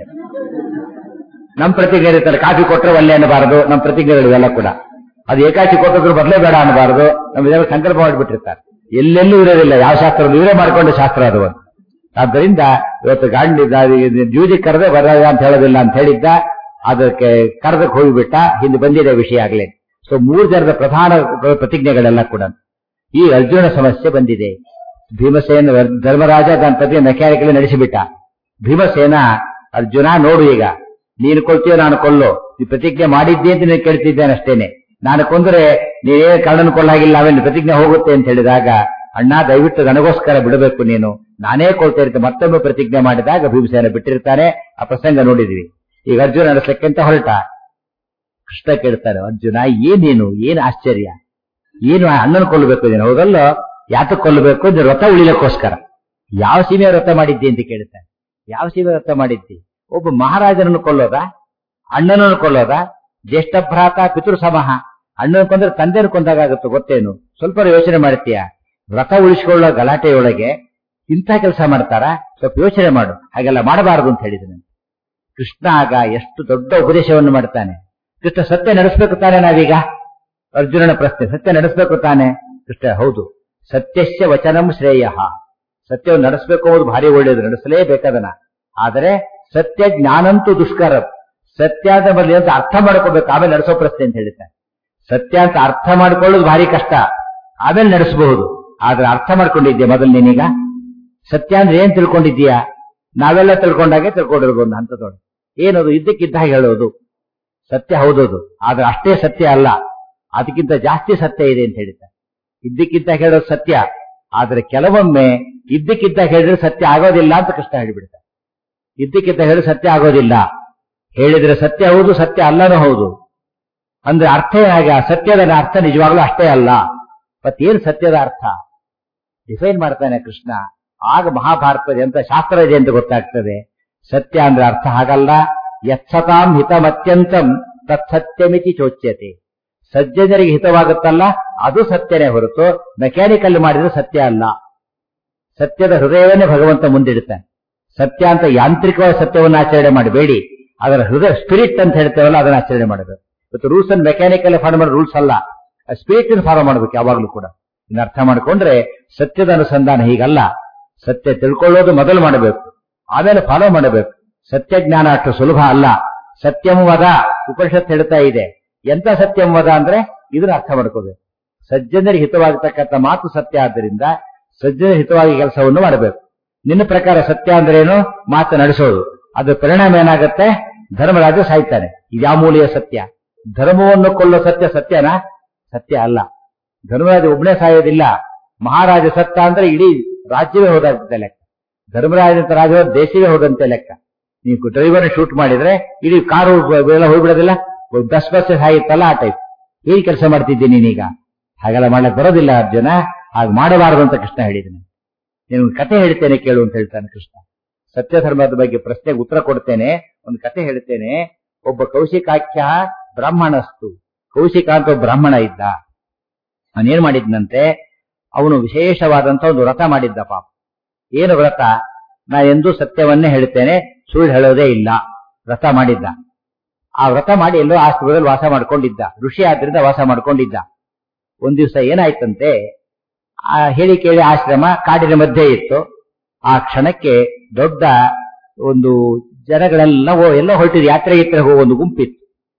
ನಮ್ಮ ಪ್ರತಿಜ್ಞೆ ಇರ್ತಾರೆ, ಕಾಫಿ ಕೊಟ್ಟರೆ ಒಳ್ಳೆ ಅನ್ನಬಾರದು, ನಮ್ಮ ಪ್ರತಿಜ್ಞೆಗಳು ಎಲ್ಲ ಕೂಡ. ಅದು ಏಕಾಚಿ ಕೊಟ್ಟರು ಬರಲೇ ಬೇಡ ಅನ್ನಬಾರದು, ನಮ್ಮ ಇದೆಲ್ಲ ಸಂಕಲ್ಪ ಮಾಡಿಬಿಟ್ಟಿರ್ತಾರೆ. ಎಲ್ಲೆಲ್ಲೂ ಇರೋದಿಲ್ಲ, ಯಾವ ಶಾಸ್ತ್ರದಲ್ಲಿ ಇವರೇ ಮಾಡಿಕೊಂಡ ಶಾಸ್ತ್ರ ಅದು. ಆದ್ದರಿಂದ ಇವತ್ತು ಗಾಂಡಿ ಜೂಜಿ ಕರೆದೇ ಬರೋದ ಅಂತ ಹೇಳೋದಿಲ್ಲ ಅಂತ ಹೇಳಿದ್ದ, ಅದಕ್ಕೆ ಕರೆದಕ್ಕೆ ಹೋಗಿಬಿಟ್ಟ. ಹಿಂದೆ ಬಂದಿದೆ ವಿಷಯ ಆಗಲೇ. ಸೊ ಮೂರು ಜನದ ಪ್ರಧಾನ ಪ್ರತಿಜ್ಞೆಗಳೆಲ್ಲ ಕೂಡ. ಈ ಅರ್ಜುನ ಸಮಸ್ಯೆ ಬಂದಿದೆ. ಭೀಮಸೇನ ಧರ್ಮರಾಜ ತನ್ನ ಪ್ರತಿಜ್ಞೆ ಮೆಕ್ಯಾನಿಕಲಿ ನಡೆಸಿಬಿಟ್ಟ. ಭೀಮಸೇನ, ಅರ್ಜುನ ನೋಡು, ಈಗ ನೀನು ಕೊಲ್ತೀಯೋ ನಾನು ಕೊಲ್ಲೋ, ಈ ಪ್ರತಿಜ್ಞೆ ಮಾಡಿದ್ದೆ ಅಂತ ನೀನು ಕೇಳ್ತಿದ್ದೇನೆ ಅಷ್ಟೇನೆ. ನಾನು ಕೊಂದರೆ ನೀನೇ ಕರ್ಣನ ಕೊಲ್ಲಾಗಿಲ್ಲ, ಆಮೇಲೆ ಪ್ರತಿಜ್ಞೆ ಹೋಗುತ್ತೆ ಅಂತ ಹೇಳಿದಾಗ, ಅಣ್ಣ ದಯವಿಟ್ಟು ನನಗೋಸ್ಕರ ಬಿಡಬೇಕು, ನೀನು ನಾನೇ ಕೊಲ್ತಾ ಇರ್ತೆ ಮತ್ತೊಮ್ಮೆ ಪ್ರತಿಜ್ಞೆ ಮಾಡಿದಾಗ ಭೀಮಸೇನ ಬಿಟ್ಟಿರ್ತಾನೆ. ಆ ಪ್ರಸಂಗ ನೋಡಿದ್ವಿ. ಈಗ ಅರ್ಜುನ ನಡೆಸಲಿಕ್ಕೆಂತ ಹೊರಟ. ಕೃಷ್ಣ ಕೇಳ್ತಾರೆ, ಅರ್ಜುನ ಏನೇನು, ಏನು ಆಶ್ಚರ್ಯ, ಏನು ಅಣ್ಣನ ಕೊಲ್ಲಬೇಕು ನೀನು? ಹೌದಲ್ಲೋ, ಯಾತಕ್ಕೆ ಕೊಲ್ಲಬೇಕು? ವ್ರತ ಉಳಿಲಕ್ಕೋಸ್ಕರ. ಯಾವ ಸೀಮೆ ವ್ರತ ಮಾಡಿದ್ದಿ ಅಂತ ಕೇಳ್ತಾನೆ. ಯಾವ ಸೀಮೆ ವ್ರತ ಮಾಡಿದ್ದಿ? ಒಬ್ಬ ಮಹಾರಾಜನನ್ನು ಕೊಲ್ಲೋದ, ಅಣ್ಣನನ್ನು ಕೊಲ್ಲೋದ? ಜ್ಯೇಷ್ಠ ಭ್ರಾತ ಪಿತೃ ಸಮಹ, ಅಣ್ಣನ ಕೊಂದ್ರೆ ತಂದೆಯನ್ನು ಕೊಂದಾಗುತ್ತೆ ಗೊತ್ತೇನು? ಸ್ವಲ್ಪ ಯೋಚನೆ ಮಾಡ್ತೀಯ. ವ್ರತ ಉಳಿಸಿಕೊಳ್ಳೋ ಗಲಾಟೆಯೊಳಗೆ ಇಂಥ ಕೆಲಸ ಮಾಡ್ತಾರ? ಸ್ವಲ್ಪ ಯೋಚನೆ ಮಾಡು, ಹಾಗೆಲ್ಲ ಮಾಡಬಾರದು ಅಂತ ಹೇಳಿದನು. ಕೃಷ್ಣ ಆಗ ಎಷ್ಟು ದೊಡ್ಡ ಉಪದೇಶವನ್ನು ಮಾಡ್ತಾನೆ. ಕೃಷ್ಣ ಸತ್ಯ ನಡೆಸಬೇಕು ತಾನೆ ನಾವೀಗ? ಅರ್ಜುನನ ಪ್ರಶ್ನೆ, ಸತ್ಯ ನಡೆಸಬೇಕು ತಾನೆ? ಕೃಷ್ಣ ಹೌದು, ಸತ್ಯಸ್ಯ ವಚನಂ ಶ್ರೇಯ, ಸತ್ಯವನ್ನು ನಡೆಸಬೇಕು ಅನ್ನೋದು ಭಾರಿ ಒಳ್ಳೆಯದು, ನಡೆಸಲೇಬೇಕದನ್ನ. ಆದರೆ ಸತ್ಯ ಜ್ಞಾನಂತೂ ದುಷ್ಕರ. ಸತ್ಯ ಅಂತ ಬರಲಿ ಅಂತ ಅರ್ಥ ಮಾಡ್ಕೋಬೇಕು, ಆಮೇಲೆ ನಡೆಸೋ ಪ್ರಶ್ನೆ ಅಂತ ಹೇಳ್ತಾನೆ. ಸತ್ಯ ಅಂತ ಅರ್ಥ ಮಾಡ್ಕೊಳ್ಳೋದು ಭಾರಿ ಕಷ್ಟ, ಆಮೇಲೆ ನಡೆಸಬಹುದು. ಆದ್ರೆ ಅರ್ಥ ಮಾಡ್ಕೊಂಡಿದ್ಯಾ ಮೊದಲು ನೀನೀಗ? ಸತ್ಯ ಅಂದ್ರೆ ಏನ್ ತಿಳ್ಕೊಂಡಿದ್ದೀಯಾ? ನಾವೆಲ್ಲ ತಿಳ್ಕೊಂಡಾಗೆ ತಿಳ್ಕೊಂಡಿರೋದು ಒಂದು ಹಂತದೊಳಗೆ. ಏನದು? ಇದ್ದಕ್ಕಿದ್ದ ಹಾಗೆ ಹೇಳೋದು ಸತ್ಯ ಹೌದದು, ಆದ್ರೆ ಅಷ್ಟೇ ಸತ್ಯ ಅಲ್ಲ, ಅದಕ್ಕಿಂತ ಜಾಸ್ತಿ ಸತ್ಯ ಇದೆ ಅಂತ ಹೇಳ್ತಾರೆ. ಇದ್ದಕ್ಕಿದ್ದ ಹೇಳೋದು ಸತ್ಯ, ಆದ್ರೆ ಕೆಲವೊಮ್ಮೆ ಇದ್ದಕ್ಕಿದ್ದ ಹೇಳಿದ್ರೆ ಸತ್ಯ ಆಗೋದಿಲ್ಲ ಅಂತ ಕೃಷ್ಣ ಹೇಳಿಬಿಡ್ತಾರೆ. ಇದ್ದಕ್ಕಿದ್ದ ಹೇಳಿ ಸತ್ಯ ಆಗೋದಿಲ್ಲ, ಹೇಳಿದ್ರೆ ಸತ್ಯ ಹೌದು, ಸತ್ಯ ಅಲ್ಲನೂ ಹೌದು. ಅಂದ್ರೆ ಅರ್ಥ ಏನಾಗ? ಸತ್ಯದ ಅರ್ಥ ನಿಜವಾಗ್ಲೂ ಅಷ್ಟೇ ಅಲ್ಲ. ಮತ್ತೇನು ಸತ್ಯದ ಅರ್ಥ ಡಿಫೈನ್ ಮಾಡ್ತಾನೆ ಕೃಷ್ಣ. ಆಗ ಮಹಾಭಾರತದ ಎಂತ ಶಾಸ್ತ್ರ ಇದೆ ಅಂತ ಗೊತ್ತಾಗ್ತದೆ. ಸತ್ಯ ಅಂದ್ರೆ ಅರ್ಥ ಹಾಗಲ್ಲ. ಯತ್ಸತಾಂ ಹಿತಮತ್ಯಂತಂ ತತ್ಸತ್ಯಮಿತಿ ಚೋಚ್ಯತೆ. ಸಜ್ಜನರಿಗೆ ಹಿತವಾಗುತ್ತಲ್ಲ ಅದು ಸತ್ಯನೇ ಹೊರತು ಮೆಕ್ಯಾನಿಕಲ್ ಮಾಡಿದ್ರೆ ಸತ್ಯ ಅಲ್ಲ. ಸತ್ಯದ ಹೃದಯವನ್ನೇ ಭಗವಂತ ಮುಂದಿಡ್ತಾನೆ. ಸತ್ಯ ಅಂತ ಯಾಂತ್ರಿಕವಾದ ಸತ್ಯವನ್ನು ಆಚರಣೆ ಮಾಡಬೇಡಿ, ಅದರ ಹೃದಯ ಸ್ಪಿರಿಟ್ ಅಂತ ಹೇಳ್ತೇವಲ್ಲ ಅದನ್ನ ಆಚರಣೆ ಮಾಡಬೇಕು. ಇವತ್ತು ರೂಲ್ಸ್ ಅಂಡ್ ಮೆಕ್ಯಾನಿಕಲ್ ಫಾಲೋ ಮಾಡೋ ರೂಲ್ಸ್ ಅಲ್ಲ, ಸ್ಪಿರಿಟ್ ಫಾಲೋ ಮಾಡಬೇಕು ಯಾವಾಗ್ಲೂ ಕೂಡ. ಇನ್ನು ಅರ್ಥ ಮಾಡ್ಕೊಂಡ್ರೆ ಸತ್ಯದ ಅನುಸಂಧಾನ ಹೀಗಲ್ಲ. ಸತ್ಯ ತಿಳ್ಕೊಳ್ಳೋದು ಮೊದಲು ಮಾಡಬೇಕು, ಆಮೇಲೆ ಫಾಲೋ ಮಾಡಬೇಕು. ಸತ್ಯ ಜ್ಞಾನ ಅಷ್ಟು ಸುಲಭ ಅಲ್ಲ. ಸತ್ಯಂ ವದ ಉಪನಿಷತ್ ಹೇಳ್ತಾ ಇದೆ. ಎಂತ ಸತ್ಯಂ ವದ ಅಂದ್ರೆ ಇದನ್ನ ಅರ್ಥ ಮಾಡ್ಕೋಬೇಕು. ಸಜ್ಜನರಿಗೆ ಹಿತವಾಗತಕ್ಕಂಥ ಮಾತು ಸತ್ಯ, ಆದ್ದರಿಂದ ಸಜ್ಜನ ಹಿತವಾಗಿ ಕೆಲಸವನ್ನು ಮಾಡಬೇಕು. ನಿನ್ನ ಪ್ರಕಾರ ಸತ್ಯ ಅಂದ್ರೇನು? ಮಾತು ನಡೆಸೋದು. ಅದ್ರ ಪರಿಣಾಮ ಏನಾಗುತ್ತೆ? ಧರ್ಮರಾಜ ಸಾಯ್ತಾನೆ. ಇದ್ಯಾಮೂಲಿಯ ಸತ್ಯ. ಧರ್ಮವನ್ನು ಕೊಲ್ಲೋ ಸತ್ಯ ಸತ್ಯನಾ? ಸತ್ಯ ಅಲ್ಲ. ಧರ್ಮರಾಜ ಒಬ್ಬನೇ ಸಾಯೋದಿಲ್ಲ. ಮಹಾರಾಜ ಸತ್ತ ಅಂದ್ರೆ ಇಡೀ ರಾಜ್ಯವೇ ಹೋದಂತೆ ಲೆಕ್ಕ. ಧರ್ಮರಾಜಂತ ರಾಜ ದೇಶವೇ ಹೋದಂತೆ ಲೆಕ್ಕ. ನೀವು ಡ್ರೈವರ್ ಶೂಟ್ ಮಾಡಿದ್ರೆ ಇಡೀ ಕಾರು ಎಲ್ಲ ಹೋಗ್ಬಿಡೋದಿಲ್ಲ, ಬಸ್ ಬಸ್ ಸಾಯಿತ್ತಲ್ಲ ಆ ಟೈಪ್. ಏನ್ ಕೆಲಸ ಮಾಡ್ತಿದ್ದೀನಿ ನೀನೀಗ? ಹಾಗೆಲ್ಲ ಮಾಡ್ಲಿಕ್ಕೆ ಬರೋದಿಲ್ಲ ಅರ್ಜುನ, ಹಾಗೆ ಮಾಡಬಾರದು ಅಂತ ಕೃಷ್ಣ ಹೇಳಿದ್ದಾನೆ. ನೀನು ಕತೆ ಹೇಳ್ತೇನೆ ಕೇಳು ಅಂತ ಹೇಳ್ತಾನೆ ಕೃಷ್ಣ. ಸತ್ಯ ಧರ್ಮದ ಬಗ್ಗೆ ಪ್ರಶ್ನೆಗೆ ಉತ್ತರ ಕೊಡ್ತೇನೆ, ಒಂದು ಕತೆ ಹೇಳ್ತೇನೆ. ಒಬ್ಬ ಕೌಶಿಕಾಖ್ಯ ಬ್ರಾಹ್ಮಣಸ್ತು. ಕೌಶಿಕ ಅಂತ ಒಬ್ಬ ಬ್ರಾಹ್ಮಣ ಇದ್ದ. ಅವನೇನ್ ಮಾಡಿದ್ನಂತೆ, ಅವನು ವಿಶೇಷವಾದಂತ ಒಂದು ವ್ರತ ಮಾಡಿದ್ದ. ಪಾಪ ಏನು ವ್ರತ? ನಾ ಎಂದೂ ಸತ್ಯವನ್ನೇ ಹೇಳ್ತೇನೆ, ಸುಳ್ಳು ಹೇಳೋದೇ ಇಲ್ಲ ವ್ರತ ಮಾಡಿದ್ದ. ಆ ವ್ರತ ಮಾಡಿ ಎಲ್ಲೋ ಆಶ್ರಮದಲ್ಲಿ ವಾಸ ಮಾಡ್ಕೊಂಡಿದ್ದ. ಋಷಿ ಆದ್ರಿಂದ ವಾಸ ಮಾಡ್ಕೊಂಡಿದ್ದ. ಒಂದ್ ದಿವಸ ಏನಾಯ್ತಂತೆ, ಆ ಹೇಳಿ ಕೇಳಿ ಆಶ್ರಮ ಕಾಡಿನ ಮಧ್ಯೆ ಇತ್ತು. ಆ ಕ್ಷಣಕ್ಕೆ ದೊಡ್ಡ ಒಂದು ಜನಗಳೆಲ್ಲ ಎಲ್ಲ ಹೊರಟಿದ್ರು, ಯಾತ್ರೆ ಯಾತ್ರೆ ಹೋಗೋ ಒಂದು ಗುಂಪಿತ್ತು.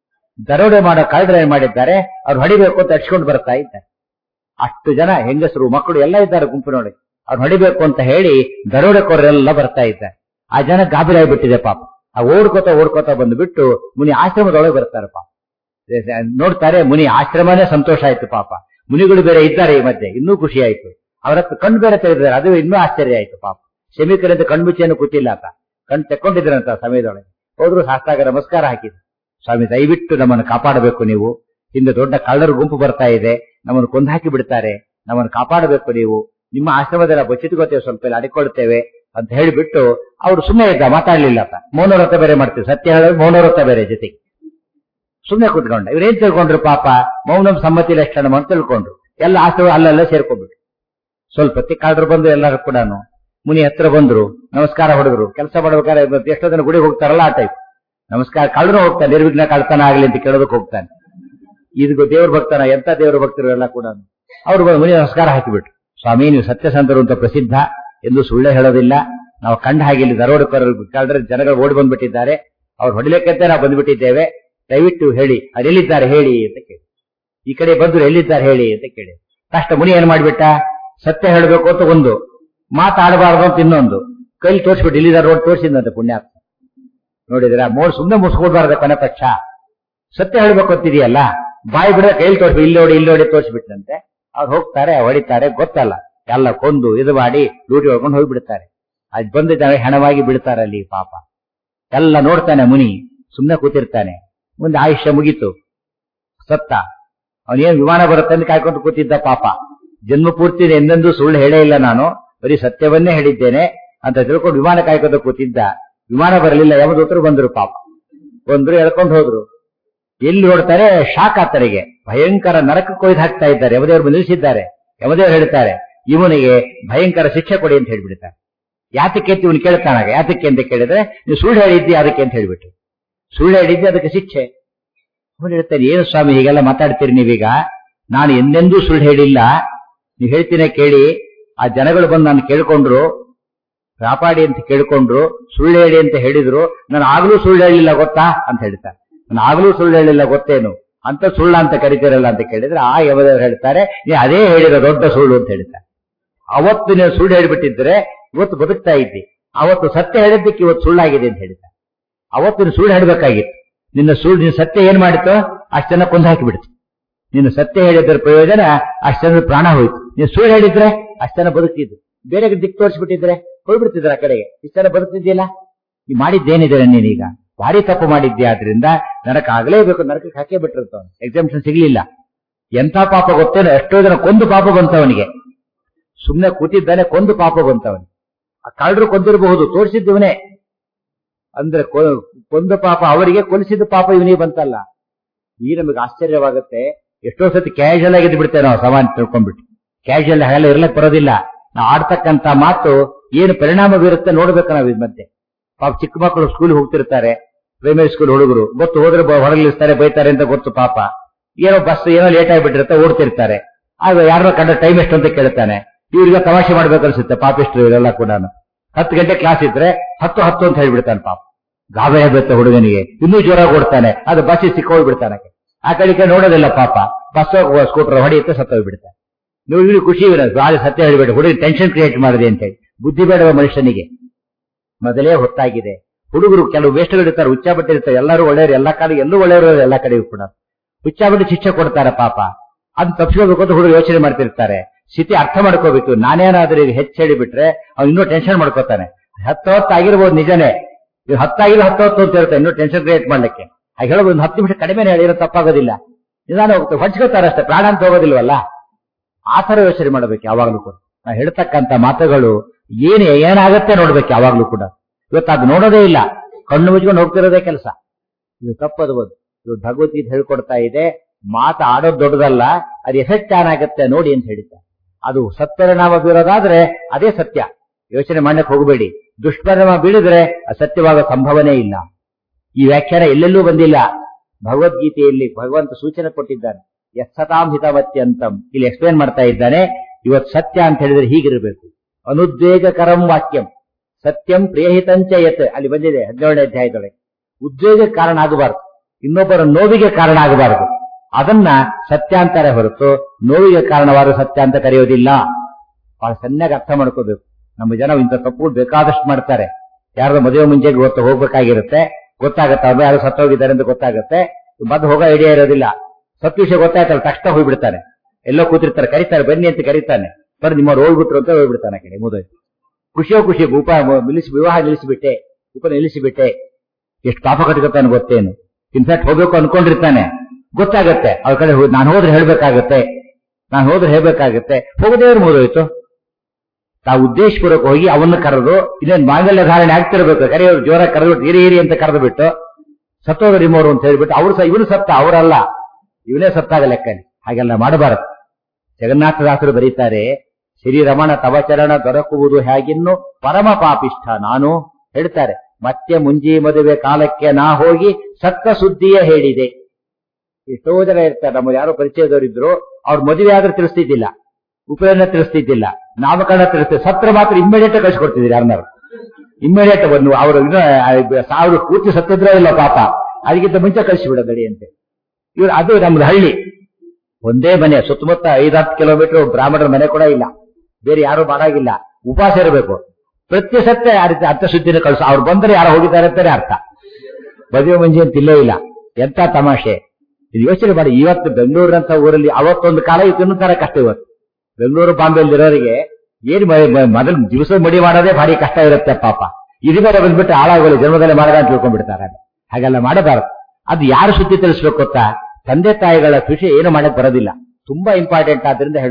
ದರೋಡೆ ಮಾಡೋ ಕಳ್ಳರು ಏನ್ ಮಾಡಿದ್ದಾರೆ, ಅವ್ರು ಹೊಡಿಬೇಕು ಅಂತ ಅಡ್ಸ್ಕೊಂಡು ಬರ್ತಾ ಇದ್ದಾರೆ. ಅಷ್ಟು ಜನ ಹೆಂಗಸರು ಮಕ್ಕಳು ಎಲ್ಲ ಇದ್ದಾರೆ ಗುಂಪಿನೊಳಗೆ. ಅವ್ರು ಹೊಡಿಬೇಕು ಅಂತ ಹೇಳಿ ದರೋಡೆಕೋರೆಲ್ಲ ಬರ್ತಾ ಇದ್ದಾರೆ. ಆ ಜನ ಗಾಬರಿ ಆಗಿಬಿಟ್ಟಿದೆ ಪಾಪ. ಆ ಓಡ್ಕೋತ ಓಡ್ಕೋತ ಬಂದ್ಬಿಟ್ಟು ಮುನಿ ಆಶ್ರಮದೊಳಗೆ ಬರ್ತಾರೆ. ಪಾಪ ನೋಡ್ತಾರೆ, ಮುನಿ ಆಶ್ರಮನೇ ಸಂತೋಷ ಆಯ್ತು. ಪಾಪ ಮುನಿಗಳು ಬೇರೆ ಇದ್ದಾರೆ ಈ ಮಧ್ಯೆ, ಇನ್ನೂ ಖುಷಿ ಆಯ್ತು. ಅವರ ಕಣ್ಣು ಬೇರೆ ತೆಗೆದಿದ್ದಾರೆ, ಅದು ಇನ್ನೂ ಆಶ್ಚರ್ಯ ಆಯ್ತು. ಪಾಪ ಶಮೀಕರಂತ ಕಣ್ಮುಚ್ಚಿಯನ್ನು ಕೂತಿಲ್ಲ ಆತ, ಕಣ್ಣು ತೆಕ್ಕೊಂಡಿದ್ರಂತ ಸಮಯದೊಳಗೆ. ಹೋದ್ರು, ಶಾಸ್ತ್ರಾಗ ನಮಸ್ಕಾರ ಹಾಕಿದ್ರು. ಸ್ವಾಮಿ ದಯವಿಟ್ಟು ನಮ್ಮನ್ನು ಕಾಪಾಡಬೇಕು ನೀವು, ಹಿಂದೆ ದೊಡ್ಡ ಕಳ್ಳರ ಗುಂಪು ಬರ್ತಾ ಇದೆ, ನಮ್ಮನ್ನು ಕೊಂದು ಹಾಕಿ ಬಿಡ್ತಾರೆ, ನಮ್ಮನ್ನು ಕಾಪಾಡಬೇಕು ನೀವು. ನಿಮ್ಮ ಆಶ್ರಮದಲ್ಲಿ ಬಚ್ಚಿಟ್ಕೋತೇವೆ, ಸ್ವಲ್ಪ ಎಲ್ಲ ಅಡಿಕೊಳ್ತೇವೆ ಅಂತ ಹೇಳಿಬಿಟ್ಟು ಅವ್ರು ಸುಮ್ಮನೆ ಇದ್ದ, ಮಾತಾಡ್ಲಿಲ್ಲ. ಮೌನವ್ರತ ಬೇರೆ ಮಾಡ್ತೀವಿ, ಸತ್ಯ ಹೇಳೋದು ಮೌನವ್ರತ ಬೇರೆ ಜೊತೆಗೆ. ಸುಮ್ಮನೆ ಕೂತ್ಕೊಂಡ. ಇವ್ರೇನ್ ತಿಳ್ಕೊಂಡ್ರು ಪಾಪ, ಮೌನಂ ಸಮ್ಮತಿ ಲಕ್ಷಣ ಅಂತ ತಿಳ್ಕೊಂಡ್ರು. ಎಲ್ಲ ಆಶ್ರಮ ಅಲ್ಲೆಲ್ಲ ಸೇರ್ಕೊಂಡ್ಬಿಟ್ರು. ಸ್ವಲ್ಪ ಹೊತ್ತಿಗೆ ಕಳ್ಳರು ಬಂದು ಎಲ್ಲರೂ ಕೂಡ ಮುನಿ ಹತ್ರ ಬಂದ್ರು, ನಮಸ್ಕಾರ ಹೊಡೆದ್ರು. ಕೆಲಸ ಮಾಡ್ಬೇಕಾದ್ರೆ ಎಷ್ಟೋ ಜನ ಗುಡಿಗೆ ಹೋಗ್ತಾರಲ್ಲ ಆ ಟೈಪ್ ನಮಸ್ಕಾರ. ಕಳ್ಳರು ಹೋಗ್ತಾನೆ, ನಿರ್ವಿಘ್ನ ಕಳ್ತನ ಆಗ್ಲಿ ಅಂತ ಕೇಳೋದಕ್ಕೆ ಹೋಗ್ತಾನೆ. ಇದು ದೇವ್ರ ಭಕ್ತನ, ಎಂತ ದೇವ್ರ ಭಕ್ತರು ಎಲ್ಲ ಕೂಡ. ಅವ್ರು ಮುನಿ ನಮಸ್ಕಾರ ಹಾಕಿಬಿಟ್ರು. ಸ್ವಾಮಿ, ನೀವು ಸತ್ಯಸಂಧರು ಅಂತ ಪ್ರಸಿದ್ಧ, ಎಂದು ಸುಳ್ಳೆ ಹೇಳೋದಿಲ್ಲ. ನಾವು ಕಂಡ ಹಾಗೆ ಇಲ್ಲಿ ದರೋಡೆಕೋರರು ಕಳ್ಳರ ಜನಗಳು ಓಡಿ ಬಂದ್ಬಿಟ್ಟಿದ್ದಾರೆ, ಅವ್ರು ಹೊಡಿಲಿಕ್ಕಂತ ನಾವು ಬಂದ್ಬಿಟ್ಟಿದ್ದೇವೆ, ದಯವಿಟ್ಟು ಹೇಳಿ ಅದೆಲ್ಲಿದ್ದಾರೆ ಹೇಳಿ ಅಂತ ಕೇಳಿ. ಈ ಕಡೆ ಬಂದ್ರು, ಎಲ್ಲಿದ್ದಾರೆ ಹೇಳಿ ಅಂತ ಕೇಳಿ. ಕಷ್ಟ ಮುನಿ ಏನ್ ಮಾಡ್ಬಿಟ್ಟ, ಸತ್ಯ ಹೇಳಬೇಕು ಅಂತ ಒಂದು, ಮಾತಾಡಬಾರ್ದು ಅಂತ ಇನ್ನೊಂದು, ಕೈಲಿ ತೋರಿಸ್ಬಿಟ್ಟು ಇಲ್ಲಿದ್ದಾರೆ ರೋಡ್ ತೋರಿಸಿದಂತೆ ಪುಣ್ಯಾತ್ಮ. ನೋಡಿದ್ರ, ಮೋಡ್ ಸುಮ್ಮನೆ ಮುಸ್ಕೊಡ್ಬಾರ್ದ ಕೊನೆ ಪಕ್ಷ. ಸತ್ಯ ಹೇಳ್ಬೇಕು ಅಂತಿದೆಯಲ್ಲ, ಬಾಯಿ ಬಿಡ ಕೈಲಿ ತೋರಿಸ್ಬಿಟ್ಟು ಇಲ್ಲಿ ನೋಡಿ ಇಲ್ಲಿ ನೋಡಿ ತೋರಿಸ್ಬಿಟ್ಟಂತೆ. ಅವ್ರು ಹೋಗ್ತಾರೆ, ಹೊಡಿತಾರೆ, ಗೊತ್ತಲ್ಲ, ಎಲ್ಲ ಕೊಂದು ಇದು ಮಾಡಿ ಡ್ಯೂಟಿ ಹೊಡ್ಕೊಂಡು ಹೋಗ್ಬಿಡ್ತಾರೆ. ಅದ್ ಬಂದಿದ್ದಾವೆ ಹೆಣವಾಗಿ ಬಿಡ್ತಾರೆ ಅಲ್ಲಿ. ಪಾಪ ಎಲ್ಲ ನೋಡ್ತಾನೆ ಮುನಿ, ಸುಮ್ಮನೆ ಕೂತಿರ್ತಾನೆ. ಮುಂದೆ ಆಯುಷ್ಯ ಮುಗೀತು, ಸತ್ತ. ಅವನೇನು ವಿಮಾನ ಬರುತ್ತೆ ಅಂತ ಕಾಯ್ಕೊಂಡು ಕೂತಿದ್ದ. ಪಾಪ ಜನ್ಮ ಪೂರ್ತಿ ಎಂದೆಂದೂ ಸುಳ್ಳು ಹೇಳೇ ಇಲ್ಲ ನಾನು, ಬರೀ ಸತ್ಯವನ್ನೇ ಹೇಳಿದ್ದೇನೆ ಅಂತ ತಿಳ್ಕೊಂಡು ವಿಮಾನ ಕಾಯ್ಕೋತ ಕೂತಿದ್ದ. ವಿಮಾನ ಬರಲಿಲ್ಲ, ಯಮದೂತರು ಬಂದ್ರು. ಪಾಪ ಬಂದ್ರು, ಎಳ್ಕೊಂಡು ಹೋದ್ರು. ಎಲ್ಲಿ ನೋಡ್ತಾರೆ, ಶಾಕ್ ಆತನಿಗೆ. ಭಯಂಕರ ನರಕಕ್ಕೆ ಕೊಯ್ದು ಹಾಕ್ತಾ ಇದ್ದಾರೆ. ಯಮದೇವರು ನಿಲ್ಲಿಸಿದ್ದಾರೆ. ಯಮದೇವರು ಹೇಳ್ತಾರೆ, ಇವನಿಗೆ ಭಯಂಕರ ಶಿಕ್ಷೆ ಕೊಡಿ ಅಂತ ಹೇಳ್ಬಿಡ್ತಾರೆ. ಯಾತಕ್ಕೆ ಅಂತ ಇವನು ಕೇಳ್ತಾನಾಗ. ಯಾತಕ್ಕೆ ಅಂತ ಕೇಳಿದ್ರೆ, ನೀವು ಸುಳ್ಳು ಹೇಳಿದ್ದಿ ಅದಕ್ಕೆ ಅಂತ ಹೇಳ್ಬಿಟ್ಟು. ಸುಳ್ಳು ಹೇಳಿದ್ದೆ ಅದಕ್ಕೆ ಶಿಕ್ಷೆ. ಅವನು ಹೇಳ್ತಾನೆ, ಏನು ಸ್ವಾಮಿ ಹೀಗೆಲ್ಲ ಮಾತಾಡ್ತೀರಿ ನೀವೀಗ? ನಾನು ಎಂದೆಂದೂ ಸುಳ್ಳು ಹೇಳಿಲ್ಲ. ನೀವು ಹೇಳ್ತೀನಿ ಕೇಳಿ. ಆ ಜನಗಳು ಬಂದು ನಾನು ಕೇಳ್ಕೊಂಡ್ರು, ಕಾಪಾಡಿ ಅಂತ ಕೇಳ್ಕೊಂಡ್ರು, ಸುಳ್ಳು ಹೇಳಿ ಅಂತ ಹೇಳಿದ್ರು. ನಾನು ಆಗ್ಲೂ ಸುಳ್ಳು ಹೇಳಿಲ್ಲ ಗೊತ್ತಾ ಅಂತ ಹೇಳ್ತಾರೆ. ನಾನು ಆಗ್ಲೂ ಸುಳ್ಳು ಹೇಳಿಲ್ಲ ಗೊತ್ತೇನು ಅಂತ ಸುಳ್ಳ ಅಂತ ಕರಿತೀರಲ್ಲ ಅಂತ ಕೇಳಿದ್ರೆ, ಆ ಯಮದೇವರು ಹೇಳ್ತಾರೆ, ನೀವು ಅದೇ ಹೇಳಿರೋ ದೊಡ್ಡ ಸುಳ್ಳು ಅಂತ ಹೇಳ್ತಾರೆ. ಅವತ್ತು ನೀವು ಸುಳ್ಳು ಹೇಳಿಬಿಟ್ಟಿದ್ರೆ ಇವತ್ತು ಬದುಕ್ತಾ ಇದ್ದಿ. ಅವತ್ತು ಸತ್ಯ ಹೇಳಿದ್ದಕ್ಕೆ ಇವತ್ತು ಸುಳ್ಳಾಗಿದೆ ಅಂತ ಹೇಳ್ತಾರೆ. ಅವತ್ತು ನೀನು ಸುಳ್ಳು ಹೇಳಬೇಕಾಗಿತ್ತು. ನಿನ್ನ ಸುಳ್ಳು, ನಿನ್ನ ಸತ್ಯ ಏನ್ ಮಾಡಿತ್ತು? ಅಷ್ಟು ಜನ ಕೊಂದು ಹಾಕಿಬಿಡ್ತು. ನಿನ್ನ ಸತ್ಯ ಹೇಳಿದ್ರ ಪ್ರಯೋಜನ ಅಷ್ಟು ಜನ ಪ್ರಾಣ ಹೋಯ್ತು. ನೀನು ಸುಳ್ಳು ಹೇಳಿದ್ರೆ ಅಷ್ಟು ಜನ ಬದುಕ್ತಿದ್ರು. ಬೇರೆ ದಿಕ್ಕು ತೋರಿಸ್ಬಿಟ್ಟಿದ್ರೆ ಹೋಗ್ಬಿಡ್ತಿದ್ರ ಆ ಕಡೆಗೆ. ಇಷ್ಟು ಜನ ಬದುಕ್ತಿದ್ದಿಲ್ಲ. ನೀವು ಮಾಡಿದ್ದೇನಿದೆ ನೀನೀಗ? ಭಾರಿ ತಪ್ಪು ಮಾಡಿದ್ದೆ. ಆದ್ರಿಂದ ನರಕ ಆಗಲೇಬೇಕು. ನರಕಕ್ಕೆ ಹಾಕೇ ಬಿಟ್ಟಿರ್ತಾವ. ಎಕ್ಸಾಮಿಷನ್ ಸಿಗ್ಲಿಲ್ಲ. ಎಂಥ ಪಾಪ ಗೊತ್ತೇನೋ, ಎಷ್ಟೋ ಜನ ಕೊಂದು ಪಾಪ ಬಂತವನಿಗೆ. ಸುಮ್ನೆ ಕೂತಿದ್ದಾನೆ, ಕೊಂದು ಪಾಪ ಬಂತವನಿಗೆ. ಆ ಕಳ್ಳರು ಕೊಂದಿರಬಹುದು, ತೋರಿಸಿದ್ದವನೇ. ಅಂದ್ರೆ ಕೊಂದ ಪಾಪ ಅವರಿಗೆ, ಕೊಲಿಸಿದ ಪಾಪ ಇವನಿಗೆ ಬಂತಲ್ಲ. ಈ ನಮಗೆ ಆಶ್ಚರ್ಯವಾಗುತ್ತೆ. ಎಷ್ಟೋ ಸತಿ ಕ್ಯಾಶುಯಲ್ ಆಗಿದ್ದು ಬಿಡ್ತೇವೆ ನಾವು, ಸಮಾನ ತಿಳ್ಕೊಂಡ್ಬಿಟ್ಟು. ಕ್ಯಾಶುಯಲ್ ಹಾಗೆಲ್ಲ ಇರ್ಲಕ್ ಬರೋದಿಲ್ಲ. ನಾವು ಆಡ್ತಕ್ಕಂತ ಮಾತು ಏನು ಪರಿಣಾಮ ಬೀರುತ್ತೆ ನೋಡ್ಬೇಕು ನಾವು. ಇದ್ ಮತ್ತೆ ಪಾಪ ಚಿಕ್ಕ ಮಕ್ಕಳು ಸ್ಕೂಲ್ ಹೋಗ್ತಿರ್ತಾರೆ, ಪ್ರೈಮರಿ ಸ್ಕೂಲ್ ಹುಡುಗರು ಗೊತ್ತು, ಹೋದ್ರೆ ಹೊರಗಿಳಿಸ್ತಾರೆ, ಬೈತಾರೆ ಅಂತ ಗೊತ್ತು. ಪಾಪ ಏನೋ ಬಸ್ ಏನೋ ಲೇಟ್ ಆಗಿಬಿಟ್ಟಿರುತ್ತೆ, ಓಡ್ತಿರ್ತಾರೆ. ಆಗ ಯಾರೋ ಕಂಡ ಟೈಮ್ ಎಷ್ಟು ಅಂತ ಕೇಳ್ತಾನೆ. ಇವ್ರಿಗೆ ತಮಾಷೆ ಮಾಡ್ಬೇಕನ್ಸುತ್ತೆ. ಪಾಪಿಷ್ಟು ಇವರೆಲ್ಲ ಕೂಡ. ಹತ್ತು ಗಂಟೆ ಕ್ಲಾಸ್ ಇದ್ರೆ ಹತ್ತು ಹತ್ತು ಅಂತ ಹೇಳ್ಬಿಡ್ತಾನೆ. ಪಾಪ ಗಾಬರಿ ಬರುತ್ತೆ ಹುಡುಗನಿಗೆ. ಇನ್ನೂ ಜೋರಾಗಿ ಓಡ್ತಾನೆ. ಅದು ಬಸ್ಸಿಗೆ ಸಿಕ್ಕೋಗ್ಬಿಡ್ತಾನೆ. ಆ ಕಡೆಗೆ ನೋಡೋದಿಲ್ಲ ಪಾಪ. ಬಸ್ ಸ್ಕೂಟರ್ ಹೊಡೆಯುತ್ತೆ, ಸತ್ತೋಗ್ಬಿಡ್ತಾನೆ. ನೀವು ಇಲ್ಲಿ ಖುಷಿ ಇರೋದು, ಆಗ ಸತ್ಯ ಹೇಳಿಬಿಟ್ಟು ಹುಡುಗ ಟೆನ್ಷನ್ ಕ್ರಿಯೇಟ್ ಮಾಡಿದೆ ಅಂತ ಹೇಳಿ. ಬುದ್ಧಿ ಬೇಡವ ಮನುಷ್ಯನಿಗೆ. ಮೊದಲೇ ಹೊತ್ತಾಗಿದೆ. ಹುಡುಗರು ಕೆಲವು ವೇಸ್ಟ್ಗಳಿರ್ತಾರೆ, ಹುಚ್ಚಾಬಟ್ಟೆ ಇರ್ತಾರೆ. ಎಲ್ಲರೂ ಒಳ್ಳೆಯವರು, ಎಲ್ಲಾ ಕಡೆ ಎಲ್ಲೂ ಒಳ್ಳೆಯವರು, ಎಲ್ಲಾ ಕಡೆಗೂ ಕೂಡ ಹುಚ್ಚಾಬಟ್ಟೆ ಶಿಕ್ಷೆ ಕೊಡ್ತಾರೆ. ಪಾಪ ಅದು ತಪ್ಪಿಸ್ಕೋಬೇಕು ಅಂತ ಹುಡುಗರು ಯೋಚನೆ ಮಾಡ್ತಿರ್ತಾರೆ. ಸ್ಥಿತಿ ಅರ್ಥ ಮಾಡ್ಕೋಬೇಕು. ನಾನೇನಾದ್ರೂ ಈಗ ಹೆಚ್ಚು ಹೇಳಿಬಿಟ್ರೆ ಅವ್ನು ಇನ್ನೂ ಟೆನ್ಷನ್ ಮಾಡ್ಕೋತಾನೆ. ಹತ್ತು ಹೊತ್ತು ಆಗಿರ್ಬೋದು ನಿಜನೇ, ಇದು ಹತ್ತಾಗಿಲ್ಲ ಹತ್ತು ಹೊತ್ತು ಅಂತ ಹೇಳ್ತಾರೆ, ಇನ್ನೂ ಟೆನ್ಷನ್ ಕ್ರಿಯೇಟ್ ಮಾಡ್ಲಿಕ್ಕೆ. ಹಾಗೆ ಹೇಳೋದು ಒಂದು ಹತ್ತು ನಿಮಿಷ ಕಡಿಮೆ ಹೇಳಿರೋ ತಪ್ಪಾಗೋದಿಲ್ಲ. ನಿಧಾನ ಹೋಗ್ತಾರೆ, ಹೊಡ್ಸ್ಕೊತಾರೆ ಅಷ್ಟೇ, ಪ್ರಾಣ ಅಂತ ಹೋಗೋದಿಲ್ವಲ್ಲ. ಆ ತರ ಯೋಚನೆ ಮಾಡ್ಬೇಕು ಯಾವಾಗ್ಲೂ ಕೂಡ. ನಾವು ಹೇಳ್ತಕ್ಕಂಥ ಮಾತುಗಳು ಏನೇ ಏನಾಗತ್ತೆ ನೋಡ್ಬೇಕು ಯಾವಾಗ್ಲೂ ಕೂಡ. ಇವತ್ತು ಅದು ನೋಡೋದೇ ಇಲ್ಲ, ಕಣ್ಣು ಮುಚ್ಕೊಂಡು ಹೋಗ್ತಿರೋದೇ ಕೆಲಸ. ಇದು ತಪ್ಪದು. ಇದು ಭಗವದ್ಗೀತೆ ಹೇಳ್ಕೊಡ್ತಾ ಇದೆ, ಮಾತು ಆಡೋದು ದೊಡ್ಡದಲ್ಲ, ಅದು ಎಫೆಕ್ಟ್ ಏನಾಗತ್ತೆ ನೋಡಿ ಅಂತ ಹೇಳಿದ್ದ. ಅದು ಸತ್ಪರಿಣಾಮ ಬೀರೋದಾದ್ರೆ ಅದೇ ಸತ್ಯ. ಯೋಚನೆ ಮಾಡಕ್ಕೆ ಹೋಗಬೇಡಿ. ದುಷ್ಪರಿಣಾಮ ಬೀಳಿದ್ರೆ ಅಸತ್ಯವಾದ ಸಂಭವನೆ ಇಲ್ಲ. ಈ ವ್ಯಾಖ್ಯಾನ ಎಲ್ಲೆಲ್ಲೂ ಬಂದಿಲ್ಲ. ಭಗವದ್ಗೀತೆಯಲ್ಲಿ ಭಗವಂತ ಸೂಚನೆ ಕೊಟ್ಟಿದ್ದಾನೆ, ಯತ್ಸತಾಂ ಹಿತವತ್ಯಂತಂ. ಇಲ್ಲಿ ಎಕ್ಸ್ಪ್ಲೇನ್ ಮಾಡ್ತಾ ಇದ್ದಾನೆ. ಇವತ್ತು ಸತ್ಯ ಅಂತ ಹೇಳಿದ್ರೆ ಹೀಗಿರಬೇಕು. ಅನುದ್ವೇಗಕರಂ ವಾಕ್ಯಂ ಸತ್ಯಂ ಪ್ರಿಯಹಿತಂಚ ಯತ್. ಅಲ್ಲಿ ಬಂದಿದೆ ಹದಿನೇಳನೇ ಅಧ್ಯಾಯದೊಳಗೆ. ಉದ್ವೇಗಕ್ಕೆ ಕಾರಣ ಆಗಬಾರದು, ಇನ್ನೊಬ್ಬರ ನೋವಿಗೆ ಕಾರಣ ಆಗಬಾರದು. ಅದನ್ನ ಸತ್ಯ ಅಂತಾರೆ ಹೊರತು ನೋವಿಗೆ ಕಾರಣವಾದ ಸತ್ಯ ಅಂತ ಕರೆಯೋದಿಲ್ಲ. ಬಹಳ ಸಣ್ಣಗೆ ಅರ್ಥ ಮಾಡ್ಕೋಬೇಕು. ನಮ್ಮ ಜನ ಇಂಥ ತಪ್ಪುಗಳು ಬೇಕಾದಷ್ಟು ಮಾಡ್ತಾರೆ. ಯಾರೋ ಮದುವೆ ಮುಂಚೆ ಗೊತ್ತು ಹೋಗ್ಬೇಕಾಗಿರುತ್ತೆ, ಗೊತ್ತಾಗತ್ತೆ ಅವ್ರು ಯಾರು ಸತ್ತೋಗಿದ್ದಾರೆ ಅಂತ ಗೊತ್ತಾಗತ್ತೆ. ಮದ್ದು ಹೋಗೋ ಐಡಿಯಾ ಇರೋದಿಲ್ಲ. ಸತ್ತು ವಿಷಯ ಗೊತ್ತಾಯ್ತಲ್ಲ, ತಕ್ಷಣ ಹೋಗ್ಬಿಡ್ತಾನೆ. ಎಲ್ಲೋ ಕೂತಿರ್ತಾರೆ, ಕರೀತಾರೆ ಬನ್ನಿ ಅಂತ ಕರೀತಾನೆ. ಬರೀ ನಿಮ್ಮವ್ರು ಹೋಗ್ಬಿಟ್ರು ಅಂತ ಹೋಗ್ಬಿಡ್ತಾನೆ. ಕಡೆ ಮುದ ಖುಷಿಯೋ ಖುಷಿ ಉಪ ನಿಲ್ಲಿಸಿ ವಿವಾಹ ನಿಲ್ಲಿಸಿಬಿಟ್ಟೆ, ಉಪ ನಿಲ್ಲಿಸಿಬಿಟ್ಟೆ. ಎಷ್ಟು ಪಾಪ ಕಟ್ಕೊತಾನೆ ಗೊತ್ತೇನು. ಇನ್ಫ್ಯಾಕ್ಟ್ ಹೋಗ್ಬೇಕು ಅನ್ಕೊಂಡಿರ್ತಾನೆ, ಗೊತ್ತಾಗತ್ತೆ ಅವ್ರ ಕಡೆ ನಾನು ಹೋದ್ರೆ ಹೇಳ್ಬೇಕಾಗತ್ತೆ, ನಾನು ಹೋದ್ರೆ ಹೇಳ್ಬೇಕಾಗತ್ತೆ. ಹೋಗದೇವ್ರು ಮುಗಿದೋಯ್ತು. ತಾವು ಉದ್ದೇಶಪೂರ್ವಕ ಹೋಗಿ ಅವನ್ನ ಕರೆದು ಇನ್ನೇನು ಮಾಂಗಲ್ಯ ಧಾರಣೆ ಆಗ್ತಿರ್ಬೇಕು, ಕರೆಯೋರು ಜೋರ ಕರೆದ್ಬಿಟ್ಟು ಹಿರಿ ಹಿರಿ ಅಂತ ಕರೆದು ಬಿಟ್ಟು ಸತ್ತೋದ್ರು ನಿಮ್ಮವರು ಅಂತ ಹೇಳ್ಬಿಟ್ಟು ಅವ್ರು ಸಹ ಇವನು ಸತ್ತ, ಅವರಲ್ಲ ಇವನೇ ಸತ್ತಾಗ ಲೆಕ್ಕನೆ. ಹಾಗೆಲ್ಲ ಮಾಡಬಾರದು. ಜಗನ್ನಾಥದಾಸರು ಬರೀತಾರೆ, ಶ್ರೀರಮಣ ತವಚರಣ ದೊರಕುವುದು ಹೇಗಿನ್ನು ಪರಮ ಪಾಪಿಷ್ಠ ನಾನು ಹೇಳ್ತಾರೆ. ಮತ್ತೆ ಮುಂಜಿ ಮದುವೆ ಕಾಲಕ್ಕೆ ನಾ ಹೋಗಿ ಸತ್ತ ಸುದ್ದಿಯ ಹೇಳಿದೆ. ಎಷ್ಟೋ ಜನ ಇರ್ತಾರೆ, ನಮ್ಮ ಯಾರೋ ಪರಿಚಯದವರಿದ್ರು, ಅವ್ರ ಮದುವೆ ಆದ್ರೆ ತಿಳಿಸ್ತಿದ್ದಿಲ್ಲ, ಉಪನಯನ ತಿಳಿಸ್ತಿದ್ದಿಲ್ಲ, ನಾಮಕರಣ ತಿಳಿಸ್ತಿದ್ದ, ಸತ್ರ ಮಾತ್ರ ಇಮ್ಮಿಡಿಯೇಟ್ ಕಳಿಸ್ಕೊಡ್ತಿದ್ರು. ಯಾರನ್ನಾರು ಇಮ್ಮಿಡಿಯೇಟ್ ಬಂದು ಅವರು ಸಾವಿರ ಪೂರ್ತಿ ಸತ್ತಿದ್ರೋ ಇಲ್ಲ ಪಾಪ, ಅದಕ್ಕಿಂತ ಮುಂಚೆ ಕಳಿಸಿಬಿಡೋದಡಿ ಅಂತೆ. ಇವ್ರು ಅದು ನಮ್ದು ಹಳ್ಳಿ, ಒಂದೇ ಮನೆ, ಸುತ್ತಮುತ್ತ ಐದಾರು ಕಿಲೋಮೀಟರ್ ಬ್ರಾಹ್ಮಣರ ಮನೆ ಕೂಡ ಇಲ್ಲ, ಬೇರೆ ಯಾರು ಮಾಡಾಗಿಲ್ಲ, ಉಪವಾಸ ಇರಬೇಕು. ಪ್ರತಿ ಸತ್ಯ ಆ ರೀತಿ ಅರ್ಥ ಸುದ್ದಿನ ಕಳಿಸು. ಅವ್ರು ಬಂದ್ರೆ ಯಾರು ಹೋಗಿದ್ದಾರೆ ಅಂತಾನೆ ಅರ್ಥ. ಮದುವೆ ಮುಂಜಿ ಅಂತ ಇಲ್ಲೇ ಇಲ್ಲ. ಎಂತ ತಮಾಷೆ ಇದು. ಯೋಚನೆ ಮಾಡಿ, ಇವತ್ತು ಬೆಂಗಳೂರಿನಂತ ಊರಲ್ಲಿ ಅವತ್ತೊಂದು ಕಾಲ ಇತ್ತು, ಇನ್ನೊಂದು ತರ ಕಷ್ಟ. ಇವತ್ತು ಬೆಂಗಳೂರು ಬಾಂಬೆಯಲ್ಲಿರೋರಿಗೆ ಏನು ಮೊದಲು ದಿವಸ ಮಡಿ ಮಾಡೋದೇ ಭಾರಿ ಕಷ್ಟ ಇರುತ್ತೆ ಪಾಪ. ಇದು ಬೇರೆ ಬಂದ್ಬಿಟ್ಟು ಹಾಳಾಗೋಲಿ ಜನ್ಮದಲ್ಲೇ ಮಾಡದ ಅಂತ ತಿಳ್ಕೊಂಡ್ಬಿಡ್ತಾರೆ. ಹಾಗೆಲ್ಲ ಮಾಡಬಾರದು. ಅದು ಯಾರು ಸುದ್ದಿ ತಿಳಿಸ್ಬೇಕು ಗೊತ್ತಾ? ತಂದೆ ತಾಯಿಗಳ ಖುಷಿ ಏನು ಮಾಡಕ್ ಬರೋದಿಲ್ಲ. ತುಂಬಾ ಇಂಪಾರ್ಟೆಂಟ್. ಆದ್ರಿಂದ ಹೇಳಬೇಕು,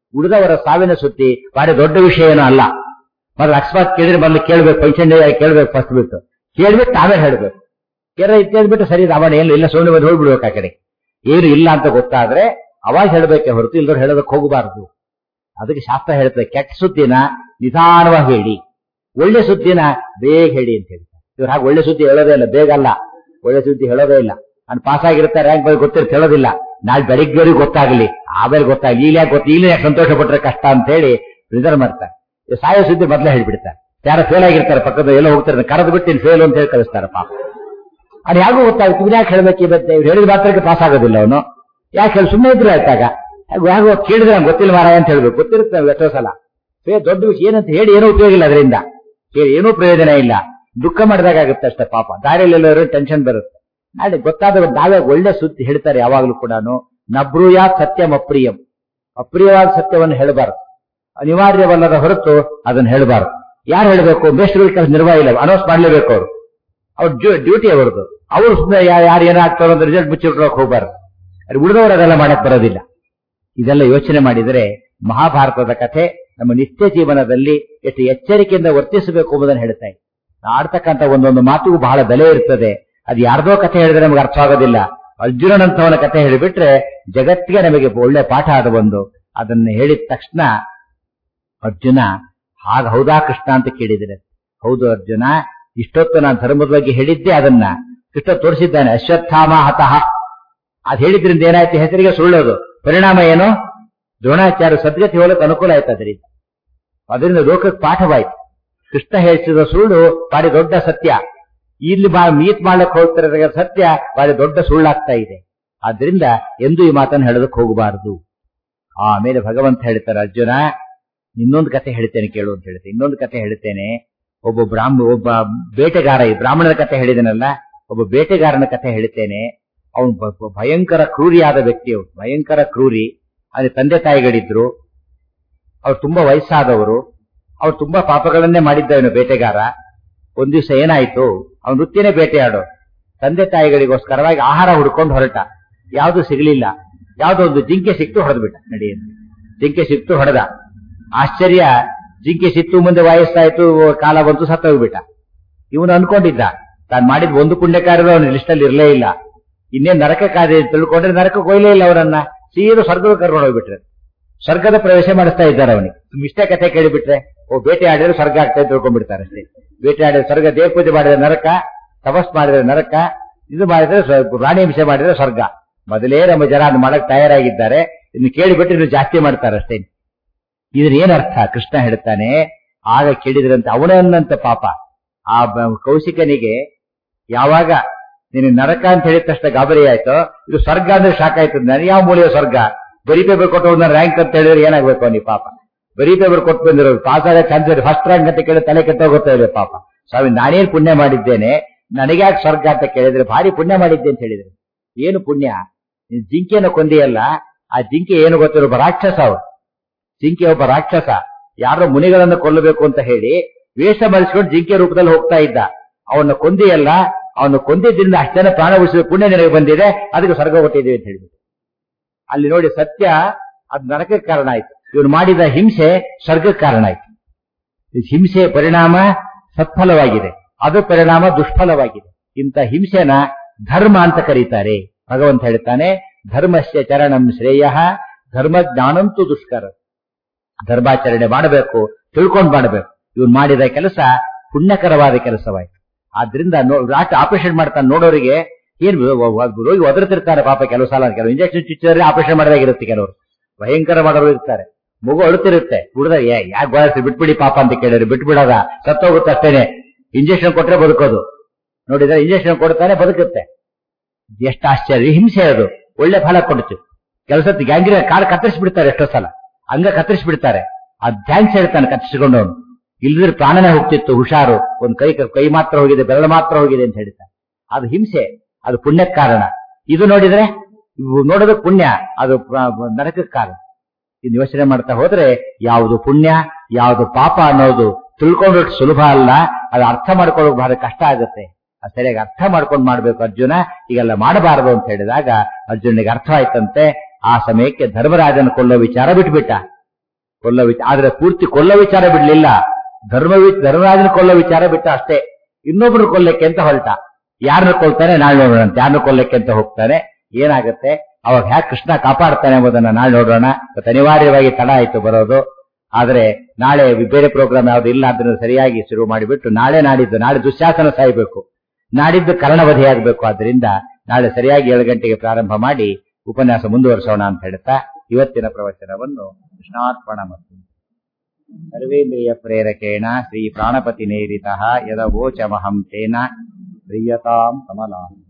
ಉಳಿದವರ ಸಾವಿನ ಸುದ್ದಿ ಬಾರಿ ದೊಡ್ಡ ವಿಷಯ ಏನೂ ಅಲ್ಲ. ಮೊದಲು ಅಕಸ್ಮಾತ್ ಕೇಳಿದ್ರೆ ಮೊದಲು ಕೇಳ್ಬೇಕು, ಪಂಚಂಡಿ ಕೇಳ್ಬೇಕು ಫಸ್ಟ್ ಬಿಟ್ಟು ಕೇಳ್ಬಿಟ್ಟು ಆಮೇಲೆ ಹೇಳ್ಬೇಕು. ಕೇರ ಇತ್ಯಾದ್ಬಿಟ್ಟು ಸರಿ ಅವನ ಏನು ಇಲ್ಲ ಸೋಣಿ ಬಂದು ಹೋಗ್ಬಿಡ್ಬೇಕು ಆ ಕಡೆ. ಏನು ಇಲ್ಲ ಅಂತ ಗೊತ್ತಾದ್ರೆ ಅವಾಗ ಹೇಳಬೇಕೆ ಹೊರತು ಇಲ್ಲದವ್ರು ಹೇಳೋದಕ್ಕೆ ಹೋಗಬಾರದು. ಅದಕ್ಕೆ ಶಾಸ್ತ್ರ ಹೇಳ್ತದೆ, ಕೆಟ್ಟ ಸುದ್ದಿನ ನಿಧಾನವಾಗಿ ಹೇಳಿ, ಒಳ್ಳೆ ಸುದ್ದಿನ ಬೇಗ ಹೇಳಿ ಅಂತ ಹೇಳ್ತಾರೆ. ಇವ್ರು ಹಾಗೆ ಒಳ್ಳೆ ಸುದ್ದಿ ಹೇಳೋದೇ ಇಲ್ಲ, ಬೇಗ ಅಲ್ಲ, ಒಳ್ಳೆ ಸುದ್ದಿ ಹೇಳೋದೇ ಇಲ್ಲ. ನಾನು ಪಾಸ್ ಆಗಿರುತ್ತೆ, ರ್ಯಾಂಕ್ ಬಗ್ಗೆ ಗೊತ್ತಿರುತ್ತೆ ಹೇಳೋದಿಲ್ಲ. ನಾಳೆ ಬೆಳಿಗ್ಗೆವರೆಗೂ ಗೊತ್ತಾಗಲಿ, ಆಮೇಲೆ ಗೊತ್ತಾಗಲಿ, ಈಗ ಯಾಕೆ ಗೊತ್ತ, ಈಗ ಸಂತೋಷ ಪಟ್ರೆ ಕಷ್ಟ ಅಂತ ಹೇಳಿ ರಿಸರ್ವ್ ಮಾಡ್ತಾರೆ. ಸಾಯೋ ಸುದ್ದಿ ಮೊದಲೇ ಹೇಳ್ಬಿಡ್ತಾರೆ. ಯಾರು ಫೇಲ್ ಆಗಿರ್ತಾರೆ ಪಕ್ಕದ ಎಲ್ಲ ಹೋಗ್ತಾರೆ, ಕರೆದು ಬಿಟ್ಟು ನೀನು ಫೇಲ್ ಅಂತ ಹೇಳಿ ಕಳಿಸ್ತಾರೆ ಪಾಪ. ಅದು ಯಾರಿಗೂ ಗೊತ್ತಾಗುತ್ತೆ, ಇವ್ರು ಯಾಕೆ ಹೇಳ್ಬೇಕು ಇವತ್ತೆ, ಇವ್ರು ಹೇಳಿದ ಮಾತ್ರಕ್ಕೆ ಪಾಸ್ ಆಗೋದಿಲ್ಲ ಅವನು, ಯಾಕೆ ಹೇಳಿ ಸುಮ್ಮನೆ ಇದ್ರೆ ಆಯ್ತಾಗ ಯಾಕೋ ಕೇಳಿದ್ರೆ ನಂಗೆ ಗೊತ್ತಿಲ್ಲ ಮಾರಾಯ ಅಂತ ಹೇಳ್ಬೇಕು. ಗೊತ್ತಿರುತ್ತೆ ಎಷ್ಟೋ ಸಲ ದೊಡ್ಡ ವಿಷಯ ಏನಂತ ಹೇಳಿ ಏನೂ ಉಪಯೋಗ ಇಲ್ಲ, ಅದರಿಂದ ಹೇಳಿ ಏನೂ ಪ್ರಯೋಜನ ಇಲ್ಲ, ದುಃಖ ಮಾಡಿದಾಗುತ್ತೆ ಅಷ್ಟೇ ಪಾಪ. ದಾರಿಯಲ್ಲೆಲ್ಲರೂ ಟೆನ್ಷನ್ ಬರುತ್ತೆ. ನಾಳೆ ಗೊತ್ತಾದ ನಾವೇ ಒಳ್ಳೆ ಸುದ್ದಿ ಹೇಳ್ತಾರೆ ಯಾವಾಗಲೂ ಕೂಡ. ನಬ್ರೂಯಾತ್ ಸತ್ಯಂ ಅಪ್ರಿಯಂ, ಅಪ್ರಿಯವಾದ ಸತ್ಯವನ್ನು ಹೇಳಬಾರದು, ಅನಿವಾರ್ಯವಲ್ಲದ ಹೊರತು ಅದನ್ನು ಹೇಳಬಾರದು. ಯಾರು ಹೇಳಬೇಕು, ಮೇಷ್ಟ್ರಿಗೆ ಕೆಲಸ ನಿರ್ವಾಹ ಇಲ್ಲ, ಅನೌನ್ಸ್ ಮಾಡಲೇಬೇಕು ಅವರು, ಅವ್ರ ಡ್ಯೂಟಿ ಅವರದು. ಅವರು ಸುಮ್ಮನೆ ಯಾರು ಏನಾಗ್ತಾರೋ ಅಂತ ರಿಸಲ್ಟ್ ಮುಚ್ಚಿಟ್ಕೊಳಕ್ ಹೋಗಬಾರ್ದು. ಅಲ್ಲಿ ಉಳಿದವರು ಅದೆಲ್ಲ ಮಾಡಕ್ ಬರೋದಿಲ್ಲ. ಇದೆಲ್ಲ ಯೋಚನೆ ಮಾಡಿದರೆ ಮಹಾಭಾರತದ ಕಥೆ ನಮ್ಮ ನಿತ್ಯ ಜೀವನದಲ್ಲಿ ಎಷ್ಟು ಎಚ್ಚರಿಕೆಯಿಂದ ವರ್ತಿಸಬೇಕು ಎಂಬುದನ್ನು ಹೇಳ್ತಾ ಇದೆ. ಆಡ್ತಕ್ಕಂಥ ಒಂದೊಂದು ಮಾತಿಗೂ ಬಹಳ ಬೆಲೆ ಇರ್ತದೆ. ಅದು ಯಾರ್ದೋ ಕಥೆ ಹೇಳಿದ್ರೆ ನಮಗೆ ಅರ್ಥ ಆಗೋದಿಲ್ಲ. ಅರ್ಜುನನಂತವನ ಕಥೆ ಹೇಳಿಬಿಟ್ರೆ ಜಗತ್ತಿಗೆ ನಮಗೆ ಒಳ್ಳೆ ಪಾಠ ಅದು ಒಂದು. ಅದನ್ನು ಹೇಳಿದ ತಕ್ಷಣ ಅರ್ಜುನ ಹಾಗ ಹೌದಾ ಕೃಷ್ಣ ಅಂತ ಕೇಳಿದರೆ, ಹೌದು ಅರ್ಜುನ, ಇಷ್ಟೊತ್ತು ನಾನು ಧರ್ಮದ ಬಗ್ಗೆ ಹೇಳಿದ್ದೆ, ಅದನ್ನ ಕೃಷ್ಣ ತೋರಿಸಿದ್ದಾನೆ. ಅಶ್ವತ್ಥಾಮ ಹತಃ ಅದ್ ಹೇಳಿದ್ರಿಂದ ಏನಾಯ್ತು, ಹೆಸರಿಗೆ ಸುಳ್ಳೋದು. ಪರಿಣಾಮ ಏನು, ದ್ರೋಣಾಚಾರ್ಯ ಸದ್ಗತಿ ಹೋಲಕ್ಕೆ ಅನುಕೂಲ ಆಯ್ತು. ಅದರಿಂದ ಅದರಿಂದ ಲೋಕಕ್ಕೆ ಪಾಠವಾಯ್ತು. ಕೃಷ್ಣ ಹೇಳಿಸಿದ ಸುಳ್ಳು ಬಾರಿ ದೊಡ್ಡ ಸತ್ಯ, ಇಲ್ಲಿ ಬಾ ಮೀಟ್ ಮಾಡ್ಲಿಕ್ಕೆ ಹೋಗ್ತಿರೋ ಸತ್ಯ ಬಾರಿ ದೊಡ್ಡ ಸುಳ್ಳಾಗ್ತಾ ಇದೆ. ಆದ್ರಿಂದ ಎಂದೂ ಈ ಮಾತನ್ನು ಹೇಳೋದಕ್ಕೆ ಹೋಗಬಾರದು. ಆಮೇಲೆ ಭಗವಂತ ಹೇಳ್ತಾರೆ, ಅರ್ಜುನ ಇನ್ನೊಂದು ಕತೆ ಹೇಳ್ತೇನೆ ಕೇಳು ಅಂತ ಹೇಳ್ತೇನೆ. ಇನ್ನೊಂದು ಕತೆ ಹೇಳ್ತೇನೆ. ಒಬ್ಬ ಬ್ರಾಹ್ಮ ಒಬ್ಬ ಬೇಟೆಗಾರ, ಈ ಬ್ರಾಹ್ಮಣರ ಕತೆ ಹೇಳಿದನಲ್ಲ, ಒಬ್ಬ ಬೇಟೆಗಾರನ ಕತೆ ಹೇಳ್ತೇನೆ. ಅವನು ಭಯಂಕರ ಕ್ರೂರಿಯಾದ ವ್ಯಕ್ತಿ, ಅವನು ಭಯಂಕರ ಕ್ರೂರಿ. ಅದೇ ತಂದೆ ತಾಯಿಗಳಿದ್ರು, ಅವ್ರು ತುಂಬಾ ವಯಸ್ಸಾದವರು, ಅವ್ರು ತುಂಬಾ ಪಾಪಗಳನ್ನೇ ಮಾಡಿದ್ದವನು ಬೇಟೆಗಾರ. ಒಂದ್ ದಿವಸ ಏನಾಯ್ತು, ಅವನ ವೃತ್ತಿನೇ ಬೇಟೆಯಾಡೋ. ತಂದೆ ತಾಯಿಗಳಿಗೋಸ್ಕರವಾಗಿ ಆಹಾರ ಹುಡ್ಕೊಂಡು ಹೊರಟ, ಯಾವ್ದು ಸಿಗ್ಲಿಲ್ಲ. ಯಾವ್ದೋ ಒಂದು ಜಿಂಕೆ ಸಿಕ್ತು, ಹೊಡೆದ್ಬಿಟ್ಟ. ನಡೆಯುತ್ತೆ ಜಿಂಕೆ ಸಿಕ್ತು, ಹೊಡೆದ. ಆಶ್ಚರ್ಯ, ಜಿಂಕೆ ಸಿಕ್ತು, ಮುಂದೆ ವಯಸ್ಸಾಯ್ತು, ಕಾಲ ಬಂತು, ಸತ್ತೋಗ್ಬಿಟ್ಟ. ಇವನು ಅನ್ಕೊಂಡಿದ್ದ ತಾನು ಮಾಡಿದ ಒಂದು ಪುಣ್ಯ ಕಾರ್ಯಗಳು ಅವನ ಲಿಸ್ಟಲ್ಲಿ ಇರಲೇ ಇಲ್ಲ. ಇನ್ನೇನು ನರಕ ಕಾರ್ಯ ತಿಳ್ಕೊಂಡ್ರೆ ನರಕಕ್ಕೆ ಹೋಯ್ಲೇ ಇಲ್ಲ ಅವರನ್ನ, ಸೀರು ಸ್ವರ್ಗದ ಕರ್ಕೊಂಡು ಹೋಗ್ಬಿಟ್ರೆ. ಸ್ವರ್ಗದ ಪ್ರವೇಶ ಮಾಡಿಸ್ತಾ ಇದ್ದಾರೆ ಅವನಿಗೆ. ಇಷ್ಟೇ ಕಥೆ ಕೇಳಿಬಿಟ್ರೆ ಓ ಬೇಟೆ ಆಡಿದ್ರೆ ಸ್ವರ್ಗ ಆಗ್ತಾ ತಿಳ್ಕೊಂಡ್ಬಿಡ್ತಾರೆ ಅಷ್ಟೇ. ಬೇಟೆ ಆಡಿದ್ರೆ ಸ್ವರ್ಗ, ದೇವ ಪೂಜೆ ಮಾಡಿದ್ರೆ ನರಕ, ತಪಸ್ ಮಾಡಿದ್ರೆ ನರಕ, ಇದು ಮಾಡಿದ್ರೆ ಪ್ರಾಣಿ ಹಿಂಸೆ ಮಾಡಿದ್ರೆ ಸ್ವರ್ಗ. ಮೊದಲೇ ನಮ್ಮ ಜನ ಅದು ಮಾಡಕ್ ತಯಾರಾಗಿದ್ದಾರೆ, ಇನ್ನು ಕೇಳಿಬಿಟ್ಟು ಇನ್ನು ಜಾಸ್ತಿ ಮಾಡ್ತಾರೆ ಅಷ್ಟೇ. ಇದ್ರ ಏನರ್ಥ, ಕೃಷ್ಣ ಹೇಳ್ತಾನೆ, ಆಗ ಕೇಳಿದ್ರಂತೆ ಅವನನ್ನಂತ ಪಾಪ ಆ ಕೌಶಿಕನಿಗೆ ಯಾವಾಗ ನಿನಗೆ ನರಕ ಅಂತ ಹೇಳಿದ ತಕ್ಷಣ ಗಾಬರಿ ಆಯ್ತು, ಇದು ಸ್ವರ್ಗ ಅಂದ್ರೆ ಶಾಕ್ ಆಯ್ತು. ನನಗೆ ಯಾವ ಮೂಲೆಯ ಸ್ವರ್ಗ, ಬರೀ ಪೇಪರ್ ಕೊಟ್ಟು ಒಂದು ರ್ಯಾಂಕ್ ಅಂತ ಹೇಳಿದ್ರೆ ಏನಾಗ್ಬೇಕು ಅವನಿಗೆ ಪಾಪ. ಬರೀ ಪೇಪರ್ ಕೊಟ್ಟು ಬಂದಿರೋದು, ಪಾಸ್ ಆಗೋ ಚಾನ್ಸ್ ಇದೆ, ಫಸ್ಟ್ ರ್ಯಾಂಕ್ ಅಂತ ಕೇಳಿ ತಲೆ ಕೆಟ್ಟೋಗುತ್ತಾ ಇದೆ ಪಾಪ. ಸ್ವಾಮಿ ನಾನೇನು ಪುಣ್ಯ ಮಾಡಿದ್ದೇನೆ, ನನಗೆ ಯಾಕೆ ಸ್ವರ್ಗ ಅಂತ ಕೇಳಿದ್ರೆ ಭಾರಿ ಪುಣ್ಯ ಮಾಡಿದ್ದೆ ಅಂತ ಹೇಳಿದ್ರೆ. ಏನು ಪುಣ್ಯ, ಜಿಂಕೆಯನ್ನು ಕೊಂದಿಯಲ್ಲ, ಆ ಜಿಂಕೆ ಏನು ಗೊತ್ತಿರೋ ಒಬ್ಬ ರಾಕ್ಷಸ. ಅವರು ಜಿಂಕೆ ಒಬ್ಬ ರಾಕ್ಷಸ, ಯಾರೋ ಮುನಿಗಳನ್ನು ಕೊಲ್ಲಬೇಕು ಅಂತ ಹೇಳಿ ವೇಷ ಮರೆಸ್ಕೊಂಡು ಜಿಂಕೆ ರೂಪದಲ್ಲಿ ಹೋಗ್ತಾ ಇದ್ದ. ಅವನ್ನ ಕೊಂದಿಯಲ್ಲ, ಅವನು ಕೊಂದಿದ್ದರಿಂದ ಅಷ್ಟು ಜನ ಪ್ರಾಣ ಉಳಿಸಿದ ಪುಣ್ಯ ನಿನಗೆ ಬಂದಿದೆ, ಅದಕ್ಕೆ ಸ್ವರ್ಗ ಕೊಟ್ಟಿದ್ದೀವಿ ಅಂತ ಹೇಳ್ಬಿಟ್ಟು. ಅಲ್ಲಿ ನೋಡಿ ಸತ್ಯ, ಅದು ನರಕಕ್ಕೆ ಕಾರಣ ಆಯ್ತು. ಇವನು ಮಾಡಿದ ಹಿಂಸೆ ಸ್ವರ್ಗಕ್ಕೆ ಕಾರಣ ಆಯ್ತು. ಹಿಂಸೆ ಪರಿಣಾಮ ಸತ್ಫಲವಾಗಿದೆ, ಅದು ಪರಿಣಾಮ ದುಷ್ಫಲವಾಗಿದೆ. ಇಂಥ ಹಿಂಸೆನ ಧರ್ಮ ಅಂತ ಕರೀತಾರೆ. ಭಗವಂತ ಹೇಳ್ತಾನೆ, ಧರ್ಮಸ್ಯ ಚರಣಂ ಶ್ರೇಯ ಧರ್ಮ ಜ್ಞಾನಂತೂ ದುಷ್ಕರ. ಧರ್ಮಾಚರಣೆ ಮಾಡಬೇಕು, ತಿಳ್ಕೊಂಡು ಮಾಡಬೇಕು. ಇವನು ಮಾಡಿದ ಕೆಲಸ ಪುಣ್ಯಕರವಾದ ಕೆಲಸವಾಯ್ತು. ಆದ್ರಿಂದ ಆಪರೇಷನ್ ಮಾಡ್ತಾನೆ ನೋಡೋರಿಗೆ ಏನ್ ರೋಗಿ ಒದರ್ತಿರ್ತಾರೆ ಪಾಪ. ಕೆಲವು ಸಲ ಕೆಲವು ಇಂಜೆಕ್ಷನ್ ಚುಚ್ಚಿದ್ರೆ ಆಪರೇಷನ್ ಮಾಡಿದಾಗಿರುತ್ತೆ, ಕೆಲವರು ಭಯಂಕರ ಮಾಡೋರು ಇರ್ತಾರೆ. ಮಗು ಅಳುತ್ತಿರುತ್ತೆ, ಹುಡುಗ ಯಾಕೆ ಗೋಳಿಸಿ ಬಿಟ್ಬಿಡಿ ಪಾಪ ಅಂತ ಕೇಳಿದ್ರೆ ಬಿಟ್ಬಿಡೋದ, ಸತ್ತೋಗುತ್ತೆ ಅಷ್ಟೇನೆ. ಇಂಜೆಕ್ಷನ್ ಕೊಟ್ರೆ ಬದುಕೋದು, ನೋಡಿದ್ರೆ ಇಂಜೆಕ್ಷನ್ ಕೊಡ್ತಾನೆ ಬದುಕುತ್ತೆ. ಎಷ್ಟು ಆಶ್ಚರ್ಯ, ಹಿಂಸೆ ಅದು ಒಳ್ಳೆ ಫಲ ಕೊಡುತ್ತೆ. ಕೆಲಸದ ಗ್ಯಾಂಗ್ರೀನ್ ಕಾಲು ಕತ್ತರಿಸ್ಬಿಡ್ತಾರೆ, ಎಷ್ಟೋ ಸಲ ಅಂಗ ಕತ್ತರಿಸ್ಬಿಡ್ತಾರೆ. ಆ ಥ್ಯಾಂಕ್ಸ್ ಹೇಳ್ತಾನೆ ಕತ್ತರಿಸಿಕೊಂಡವನು, ಇಲ್ಲದ್ರೆ ಪ್ರಾಣನೇ ಹೋಗ್ತಿತ್ತು, ಹುಷಾರು, ಒಂದ್ ಕೈ ಕೈ ಮಾತ್ರ ಹೋಗಿದೆ, ಬೆರಳು ಮಾತ್ರ ಹೋಗಿದೆ ಅಂತ ಹೇಳ್ತಾನೆ. ಅದು ಹಿಂಸೆ, ಅದು ಪುಣ್ಯಕ್ಕೆ ಕಾರಣ. ಇದು ನೋಡಿದ್ರೆ ನೋಡೋದಕ್ಕೆ ಪುಣ್ಯ, ಅದು ನರಕಕ್ಕೆ ಕಾರಣ. ಇದು ಯೋಚನೆ ಮಾಡ್ತಾ ಹೋದ್ರೆ ಯಾವುದು ಪುಣ್ಯ ಯಾವುದು ಪಾಪ ಅನ್ನೋದು ತಿಳ್ಕೊಂಡ್ರೆ ಸುಲಭ ಅಲ್ಲ, ಅದು ಅರ್ಥ ಮಾಡ್ಕೊಳ್ಳೋಕೆ ಬಹಳ ಕಷ್ಟ ಆಗುತ್ತೆ. ಅದು ಸರಿಯಾಗಿ ಅರ್ಥ ಮಾಡ್ಕೊಂಡು ಮಾಡ್ಬೇಕು. ಅರ್ಜುನ ಈಗೆಲ್ಲ ಮಾಡಬಾರದು ಅಂತ ಹೇಳಿದಾಗ ಅರ್ಜುನಿಗೆ ಅರ್ಥ ಆಯ್ತಂತೆ. ಆ ಸಮಯಕ್ಕೆ ಧರ್ಮರಾಜನ ಕೊಲ್ಲೋ ವಿಚಾರ ಬಿಟ್ಬಿಟ್ಟ. ಕೊಲ್ಲೋ ವಿಚಾರ ಆದ್ರೆ ಪೂರ್ತಿ ಕೊಲ್ಲೋ ವಿಚಾರ ಬಿಡ್ಲಿಲ್ಲ. ಧರ್ಮ ಧರ್ಮರಾಜನ ಕೊಲ್ಲೋ ವಿಚಾರ ಬಿಟ್ಟ ಅಷ್ಟೇ. ಇನ್ನೊಬ್ರು ಕೊಲ್ಲಕ್ಕೆ ಅಂತ ಹೊರಟ. ಯಾರನ್ನ ಕೊಲ್ತಾನೆ ನಾಳೆ ನೋಡೋಣ ಅಂತ. ಯಾರನ್ನ ಕೊಲ್ಲಕ್ಕೆ ಅಂತ ಹೋಗ್ತಾನೆ, ಏನಾಗುತ್ತೆ ಅವಾಗ ಹ್ಯಾಕ್ ಕೃಷ್ಣ ಕಾಪಾಡ್ತಾನೆ ಎಂಬುದನ್ನ ನಾಳೆ ನೋಡೋಣ. ಇವತ್ತು ಅನಿವಾರ್ಯವಾಗಿ ತಡ ಆಯ್ತು ಬರೋದು. ಆದ್ರೆ ನಾಳೆ ಬೇರೆ ಪ್ರೋಗ್ರಾಮ್ ಯಾವ್ದು ಇಲ್ಲ, ಅದನ್ನು ಸರಿಯಾಗಿ ಶುರು ಮಾಡಿಬಿಟ್ಟು ನಾಳೆ ನಾಡಿದ್ದು ನಾಳೆ ದುಶ್ಯಾಸನ ಸಾಯ್ಬೇಕು, ನಾಡಿದ್ದು ಕರ್ಣವಧಿಯಾಗಬೇಕು. ಆದ್ರಿಂದ ನಾಳೆ ಸರಿಯಾಗಿ ಏಳು ಗಂಟೆಗೆ ಪ್ರಾರಂಭ ಮಾಡಿ ಉಪನ್ಯಾಸ ಮುಂದುವರಿಸೋಣ ಅಂತ ಹೇಳ್ತಾ ಇವತ್ತಿನ ಪ್ರವಚನವನ್ನು ಕೃಷ್ಣಾರ್ಪಣ ಮತ್ತು ಸರ್ವೇಂದ್ರಿಯ ಪ್ರೇರಕೇಣ ಶ್ರೀ ಪ್ರಾಣಪತಿ ನೇರಿತಃ ಯದವೋಚಮಹಂ ತೇನ ಪ್ರಿಯತಾಂ ಕಮಲಾ.